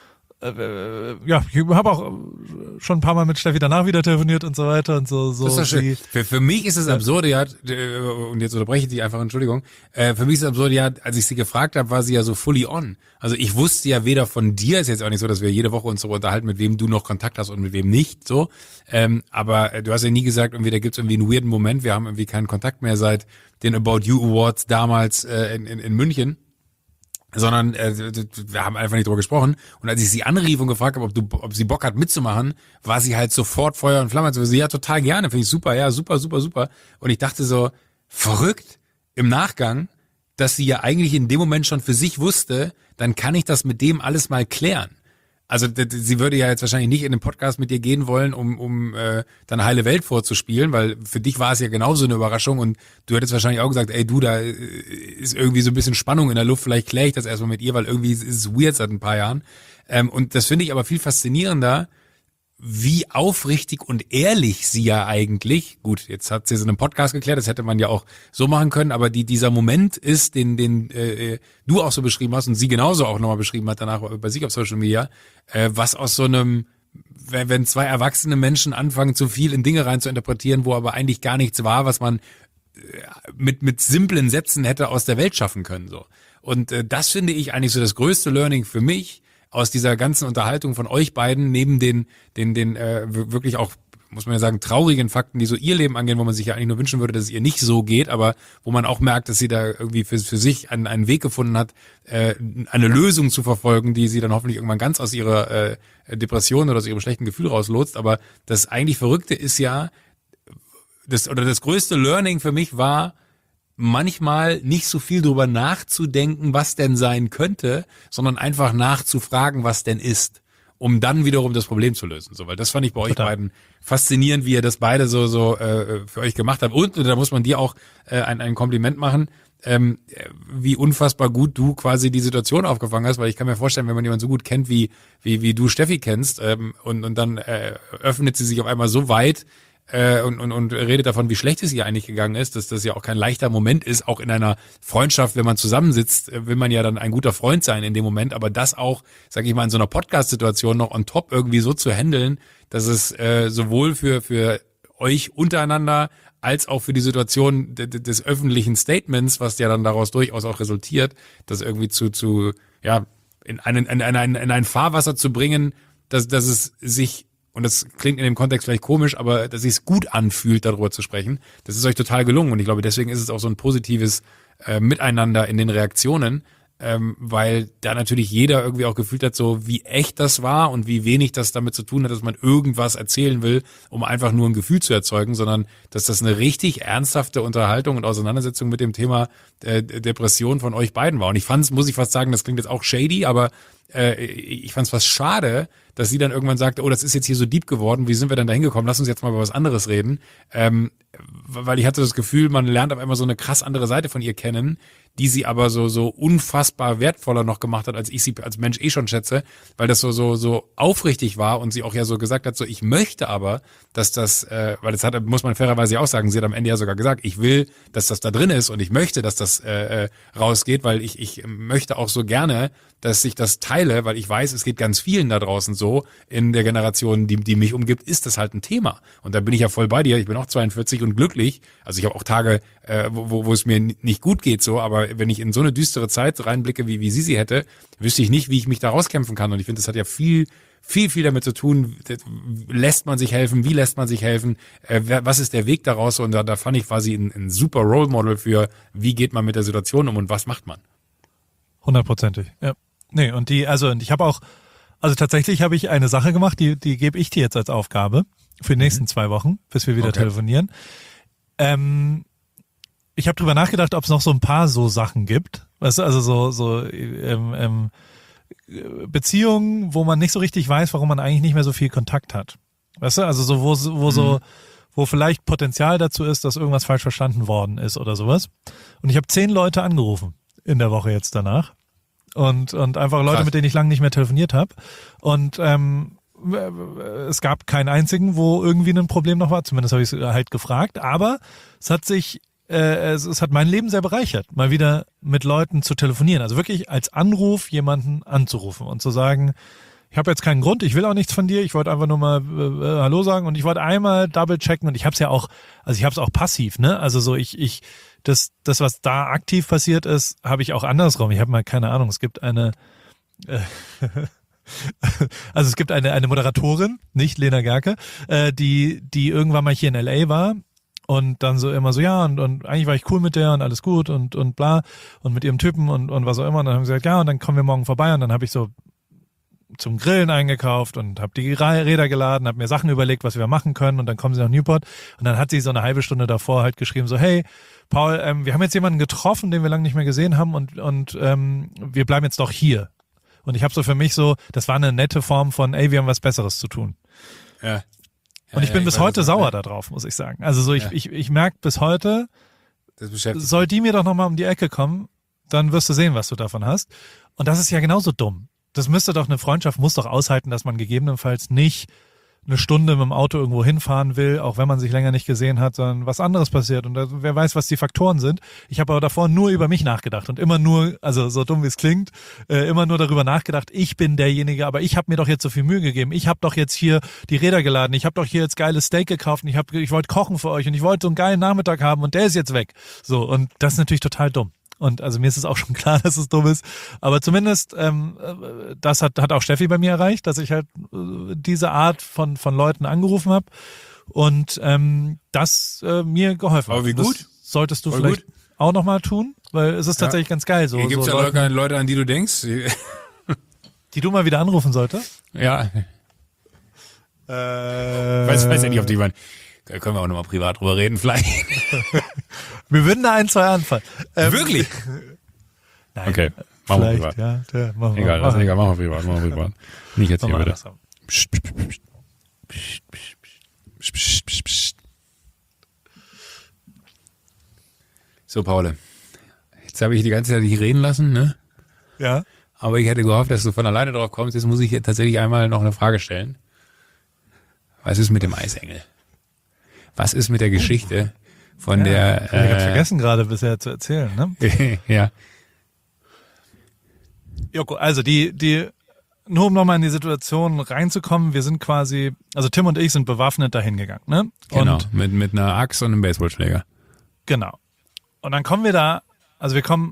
Speaker 1: auch schon ein paar Mal mit Steffi danach wieder telefoniert und so weiter und so.
Speaker 2: Das ist doch schön. Für mich ist es absurd, und jetzt unterbreche ich dich einfach, Entschuldigung, für mich ist es absurd, als ich sie gefragt habe, war sie ja so fully on. Also ich wusste ja weder von dir, ist jetzt auch nicht so, dass wir jede Woche uns so unterhalten, mit wem du noch Kontakt hast und mit wem nicht, so. Aber du hast ja nie gesagt, irgendwie, da gibt's irgendwie einen weirden Moment, wir haben irgendwie keinen Kontakt mehr seit den About You Awards damals in München. Sondern wir haben einfach nicht drüber gesprochen. Und als ich sie anrief und gefragt habe, ob sie Bock hat mitzumachen, war sie halt sofort Feuer und Flamme. Also, ja, total gerne, finde ich super, ja, super, super, super. Und ich dachte so, verrückt im Nachgang, dass sie ja eigentlich in dem Moment schon für sich wusste, dann kann ich das mit dem alles mal klären. Also sie würde ja jetzt wahrscheinlich nicht in den Podcast mit dir gehen wollen, um dann Heile Welt vorzuspielen, weil für dich war es ja genauso eine Überraschung und du hättest wahrscheinlich auch gesagt, ey du, da ist irgendwie so ein bisschen Spannung in der Luft, vielleicht kläre ich das erstmal mit ihr, weil irgendwie ist es weird seit ein paar Jahren. Und das finde ich aber viel faszinierender, wie aufrichtig und ehrlich sie ja eigentlich, gut, jetzt hat sie es in einem Podcast geklärt, das hätte man ja auch so machen können, aber dieser Moment ist, den du auch so beschrieben hast und sie genauso auch nochmal beschrieben hat danach bei sich auf Social Media, was aus so einem, wenn zwei erwachsene Menschen anfangen, zu viel in Dinge rein zu interpretieren, wo aber eigentlich gar nichts war, was man mit simplen Sätzen hätte aus der Welt schaffen können, so. Und das finde ich eigentlich so das größte Learning für mich, aus dieser ganzen Unterhaltung von euch beiden, neben den wirklich auch, muss man ja sagen, traurigen Fakten, die so ihr Leben angehen, wo man sich ja eigentlich nur wünschen würde, dass es ihr nicht so geht, aber wo man auch merkt, dass sie da irgendwie für sich einen Weg gefunden hat, eine Lösung zu verfolgen, die sie dann hoffentlich irgendwann ganz aus ihrer Depression oder aus ihrem schlechten Gefühl rauslotst. Aber das eigentlich Verrückte ist ja, das größte Learning für mich war, manchmal nicht so viel drüber nachzudenken, was denn sein könnte, sondern einfach nachzufragen, was denn ist, um dann wiederum das Problem zu lösen. So, weil das fand ich bei euch beiden faszinierend, wie ihr das beide so für euch gemacht habt. Und da muss man dir auch ein Kompliment machen, wie unfassbar gut du quasi die Situation aufgefangen hast, weil ich kann mir vorstellen, wenn man jemanden so gut kennt, wie du Steffi kennst, und dann öffnet sie sich auf einmal so weit, und redet davon, wie schlecht es ihr eigentlich gegangen ist, dass das ja auch kein leichter Moment ist, auch in einer Freundschaft, wenn man zusammensitzt, will man ja dann ein guter Freund sein in dem Moment, aber das auch, sag ich mal, in so einer Podcast-Situation noch on top irgendwie so zu handeln, dass es sowohl für euch untereinander als auch für die Situation des öffentlichen Statements, was ja dann daraus durchaus auch resultiert, das irgendwie in ein Fahrwasser zu bringen, dass es sich, und das klingt in dem Kontext vielleicht komisch, aber dass es sich gut anfühlt, darüber zu sprechen, das ist euch total gelungen. Und ich glaube, deswegen ist es auch so ein positives Miteinander in den Reaktionen, weil da natürlich jeder irgendwie auch gefühlt hat, so wie echt das war und wie wenig das damit zu tun hat, dass man irgendwas erzählen will, um einfach nur ein Gefühl zu erzeugen, sondern dass das eine richtig ernsthafte Unterhaltung und Auseinandersetzung mit dem Thema Depression von euch beiden war. Und muss ich fast sagen, das klingt jetzt auch shady, aber ich fand es fast schade, dass sie dann irgendwann sagte, oh, das ist jetzt hier so deep geworden, wie sind wir denn da hingekommen, lass uns jetzt mal über was anderes reden, weil ich hatte das Gefühl, man lernt auf einmal so eine krass andere Seite von ihr kennen, die sie aber so unfassbar wertvoller noch gemacht hat, als ich sie als Mensch schon schätze, weil das so aufrichtig war und sie auch ja so gesagt hat, so ich möchte aber, dass das, weil das muss man fairerweise auch sagen, sie hat am Ende ja sogar gesagt, ich will, dass das da drin ist und ich möchte, dass das rausgeht, weil ich möchte auch so gerne, dass ich das teile, weil ich weiß, es geht ganz vielen da draußen so, in der Generation, die mich umgibt, ist das halt ein Thema. Und da bin ich ja voll bei dir, ich bin auch 42 und glücklich, also ich habe auch Tage, wo es mir nicht gut geht so, aber wenn ich in so eine düstere Zeit reinblicke, wie sie hätte, wüsste ich nicht, wie ich mich da rauskämpfen kann. Und ich finde, das hat ja viel damit zu tun. Lässt man sich helfen? Wie lässt man sich helfen? Was ist der Weg daraus? Und da fand ich quasi ein super Role Model für, wie geht man mit der Situation um und was macht man?
Speaker 1: 100%. Ja. Nee, und ich habe auch, also tatsächlich habe ich eine Sache gemacht, die gebe ich dir jetzt als Aufgabe für die nächsten 2 Wochen, bis wir wieder telefonieren. Ich habe drüber nachgedacht, ob es noch so ein paar so Sachen gibt. Weißt du, also Beziehungen, wo man nicht so richtig weiß, warum man eigentlich nicht mehr so viel Kontakt hat. Weißt du, also so, wo vielleicht Potenzial dazu ist, dass irgendwas falsch verstanden worden ist oder sowas. Und ich habe 10 Leute angerufen in der Woche jetzt danach. Und einfach Leute, mit denen ich lange nicht mehr telefoniert habe. Und es gab keinen einzigen, wo irgendwie ein Problem noch war. Zumindest habe ich es halt gefragt. Aber es hat sich es hat mein Leben sehr bereichert, mal wieder mit Leuten zu telefonieren. Also wirklich als Anruf jemanden anzurufen und zu sagen, ich habe jetzt keinen Grund, ich will auch nichts von dir, ich wollte einfach nur mal Hallo sagen und ich wollte einmal double checken und ich habe es ja auch, also ich habe es auch passiv, ne? Also so das was da aktiv passiert ist, habe ich auch andersrum. Ich habe mal keine Ahnung, es gibt eine also es gibt eine Moderatorin, nicht Lena Gerke, die irgendwann mal hier in LA war. Und dann so immer so, ja, und eigentlich war ich cool mit der und alles gut und bla und mit ihrem Typen und was auch immer. Und dann haben sie gesagt, ja, und dann kommen wir morgen vorbei. Und dann habe ich so zum Grillen eingekauft und habe die Räder geladen, habe mir Sachen überlegt, was wir machen können. Und dann kommen sie nach Newport. Und dann hat sie so eine halbe Stunde davor halt geschrieben, so, hey, Paul, wir haben jetzt jemanden getroffen, den wir lange nicht mehr gesehen haben und wir bleiben jetzt doch hier. Und ich habe so für mich so, das war eine nette Form von, ey, wir haben was Besseres zu tun.
Speaker 2: Ja.
Speaker 1: Und ich bin bis heute sauer darauf, muss ich sagen. Also so, ich merke bis heute, soll die mir doch nochmal um die Ecke kommen, dann wirst du sehen, was du davon hast. Und das ist ja genauso dumm. Das müsste doch, eine Freundschaft muss doch aushalten, dass man gegebenenfalls nicht eine Stunde mit dem Auto irgendwo hinfahren will, auch wenn man sich länger nicht gesehen hat, sondern was anderes passiert. Und wer weiß, was die Faktoren sind. Ich habe aber davor nur über mich nachgedacht und immer nur, also so dumm wie es klingt, immer nur darüber nachgedacht, ich bin derjenige, aber ich habe mir doch jetzt so viel Mühe gegeben. Ich habe doch jetzt hier die Räder geladen, ich habe doch hier jetzt geiles Steak gekauft und ich wollte kochen für euch und ich wollte so einen geilen Nachmittag haben und der ist jetzt weg. So, und das ist natürlich total dumm. Und also mir ist es auch schon klar, dass es dumm ist. Aber zumindest, das hat auch Steffi bei mir erreicht, dass ich halt diese Art von Leuten angerufen habe und das mir geholfen hat.
Speaker 2: Aber wie gut.
Speaker 1: Das solltest du vielleicht auch nochmal tun, weil es ist tatsächlich ganz geil. So,
Speaker 2: hier gibt es
Speaker 1: so
Speaker 2: ja Leute, an die du denkst.
Speaker 1: Die du mal wieder anrufen solltest?
Speaker 2: Ja. Weiß ja nicht, ob die waren. Da können wir auch nochmal privat drüber reden, vielleicht.
Speaker 1: Wir würden da 1, 2 anfangen.
Speaker 2: Wirklich?
Speaker 1: Nein.
Speaker 2: Okay, machen wir privat.
Speaker 1: Ja, machen wir.
Speaker 2: Egal, machen wir privat. Nicht jetzt hier, bitte. So, Paul. Jetzt habe ich die ganze Zeit nicht reden lassen, ne?
Speaker 1: Ja.
Speaker 2: Aber ich hätte gehofft, dass du von alleine drauf kommst. Jetzt muss ich hier tatsächlich einmal noch eine Frage stellen. Was ist mit dem Eisengel? Was ist mit der Geschichte von der...
Speaker 1: Ich habe vergessen gerade bisher zu erzählen, ne?
Speaker 2: Ja.
Speaker 1: Joko, also nur um nochmal in die Situation reinzukommen, wir sind quasi, also Tim und ich sind bewaffnet dahin gegangen, ne?
Speaker 2: Genau,
Speaker 1: und,
Speaker 2: mit einer Axt und einem Baseballschläger.
Speaker 1: Genau. Und dann kommen wir da, also wir kommen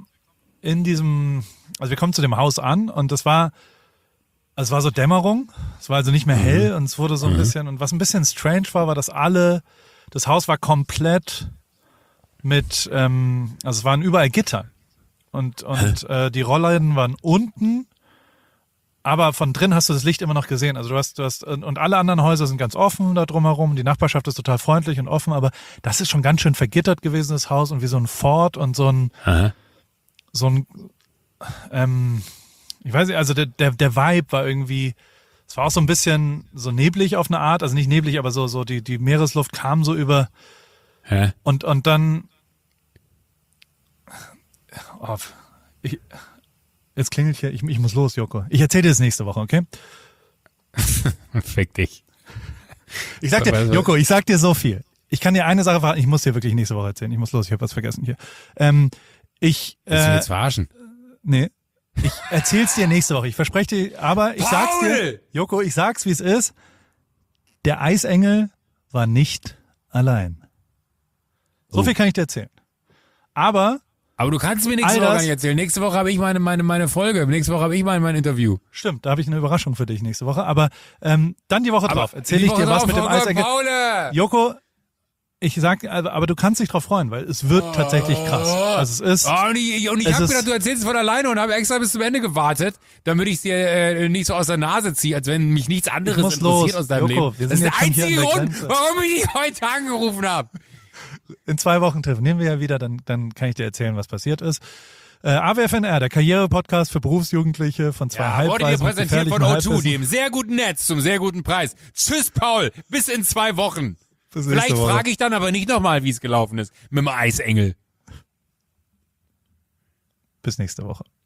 Speaker 1: zu dem Haus an und es war so Dämmerung, es war also nicht mehr hell und es wurde so ein bisschen, und was ein bisschen strange war, das Haus war komplett mit, also es waren überall Gitter und die Rollläden waren unten, aber von drin hast du das Licht immer noch gesehen. Also du hast und alle anderen Häuser sind ganz offen da drumherum, die Nachbarschaft ist total freundlich und offen, aber das ist schon ganz schön vergittert gewesen, das Haus, und wie so ein Fort und so ein ich weiß nicht, also der Vibe war irgendwie, es war auch so ein bisschen so neblig auf eine Art, also nicht neblig, aber so die Meeresluft kam so über
Speaker 2: Hä?
Speaker 1: Und dann jetzt klingelt hier, ich muss los, Joko. Ich erzähle dir das nächste Woche, okay?
Speaker 2: Fick dich.
Speaker 1: Ich sag dir, Joko, ich sag dir so viel. Ich kann dir eine Sache verraten, ich muss dir wirklich nächste Woche erzählen. Ich muss los, ich habe was vergessen hier.
Speaker 2: Willst du mich jetzt verarschen?
Speaker 1: Nee. Ich erzähl's dir nächste Woche. Ich verspreche dir, aber ich sag's dir, Joko, ich sag's, wie es ist. Der Eisengel war nicht allein. So viel kann ich dir erzählen. Aber
Speaker 2: du kannst mir nächste Woche gar nicht erzählen. Nächste Woche habe ich meine Folge. Nächste Woche habe ich mein Interview.
Speaker 1: Stimmt, da habe ich eine Überraschung für dich nächste Woche. Aber dann die Woche drauf erzähle ich dir was mit dem Eisengel. Joko, ich sag, aber du kannst dich drauf freuen, weil es wird tatsächlich krass. Also es ist.
Speaker 2: Und ich habe gedacht, du erzählst es von alleine und habe extra bis zum Ende gewartet, damit ich es dir nicht so aus der Nase ziehe, als wenn mich nichts anderes interessiert aus deinem
Speaker 1: Joko,
Speaker 2: Leben. Das ist der einzige Grund, warum ich dich heute angerufen habe.
Speaker 1: In 2 Wochen telefonieren wir ja wieder, dann kann ich dir erzählen, was passiert ist. AWFNR, der Karriere-Podcast für Berufsjugendliche von 2
Speaker 2: Wurde dir
Speaker 1: Halbweisen.
Speaker 2: präsentiert von O2, dem sehr guten Netz, zum sehr guten Preis. Tschüss, Paul, bis in 2 Wochen. Vielleicht frage ich dann aber nicht nochmal, wie es gelaufen ist mit dem Eisengel.
Speaker 1: Bis nächste Woche.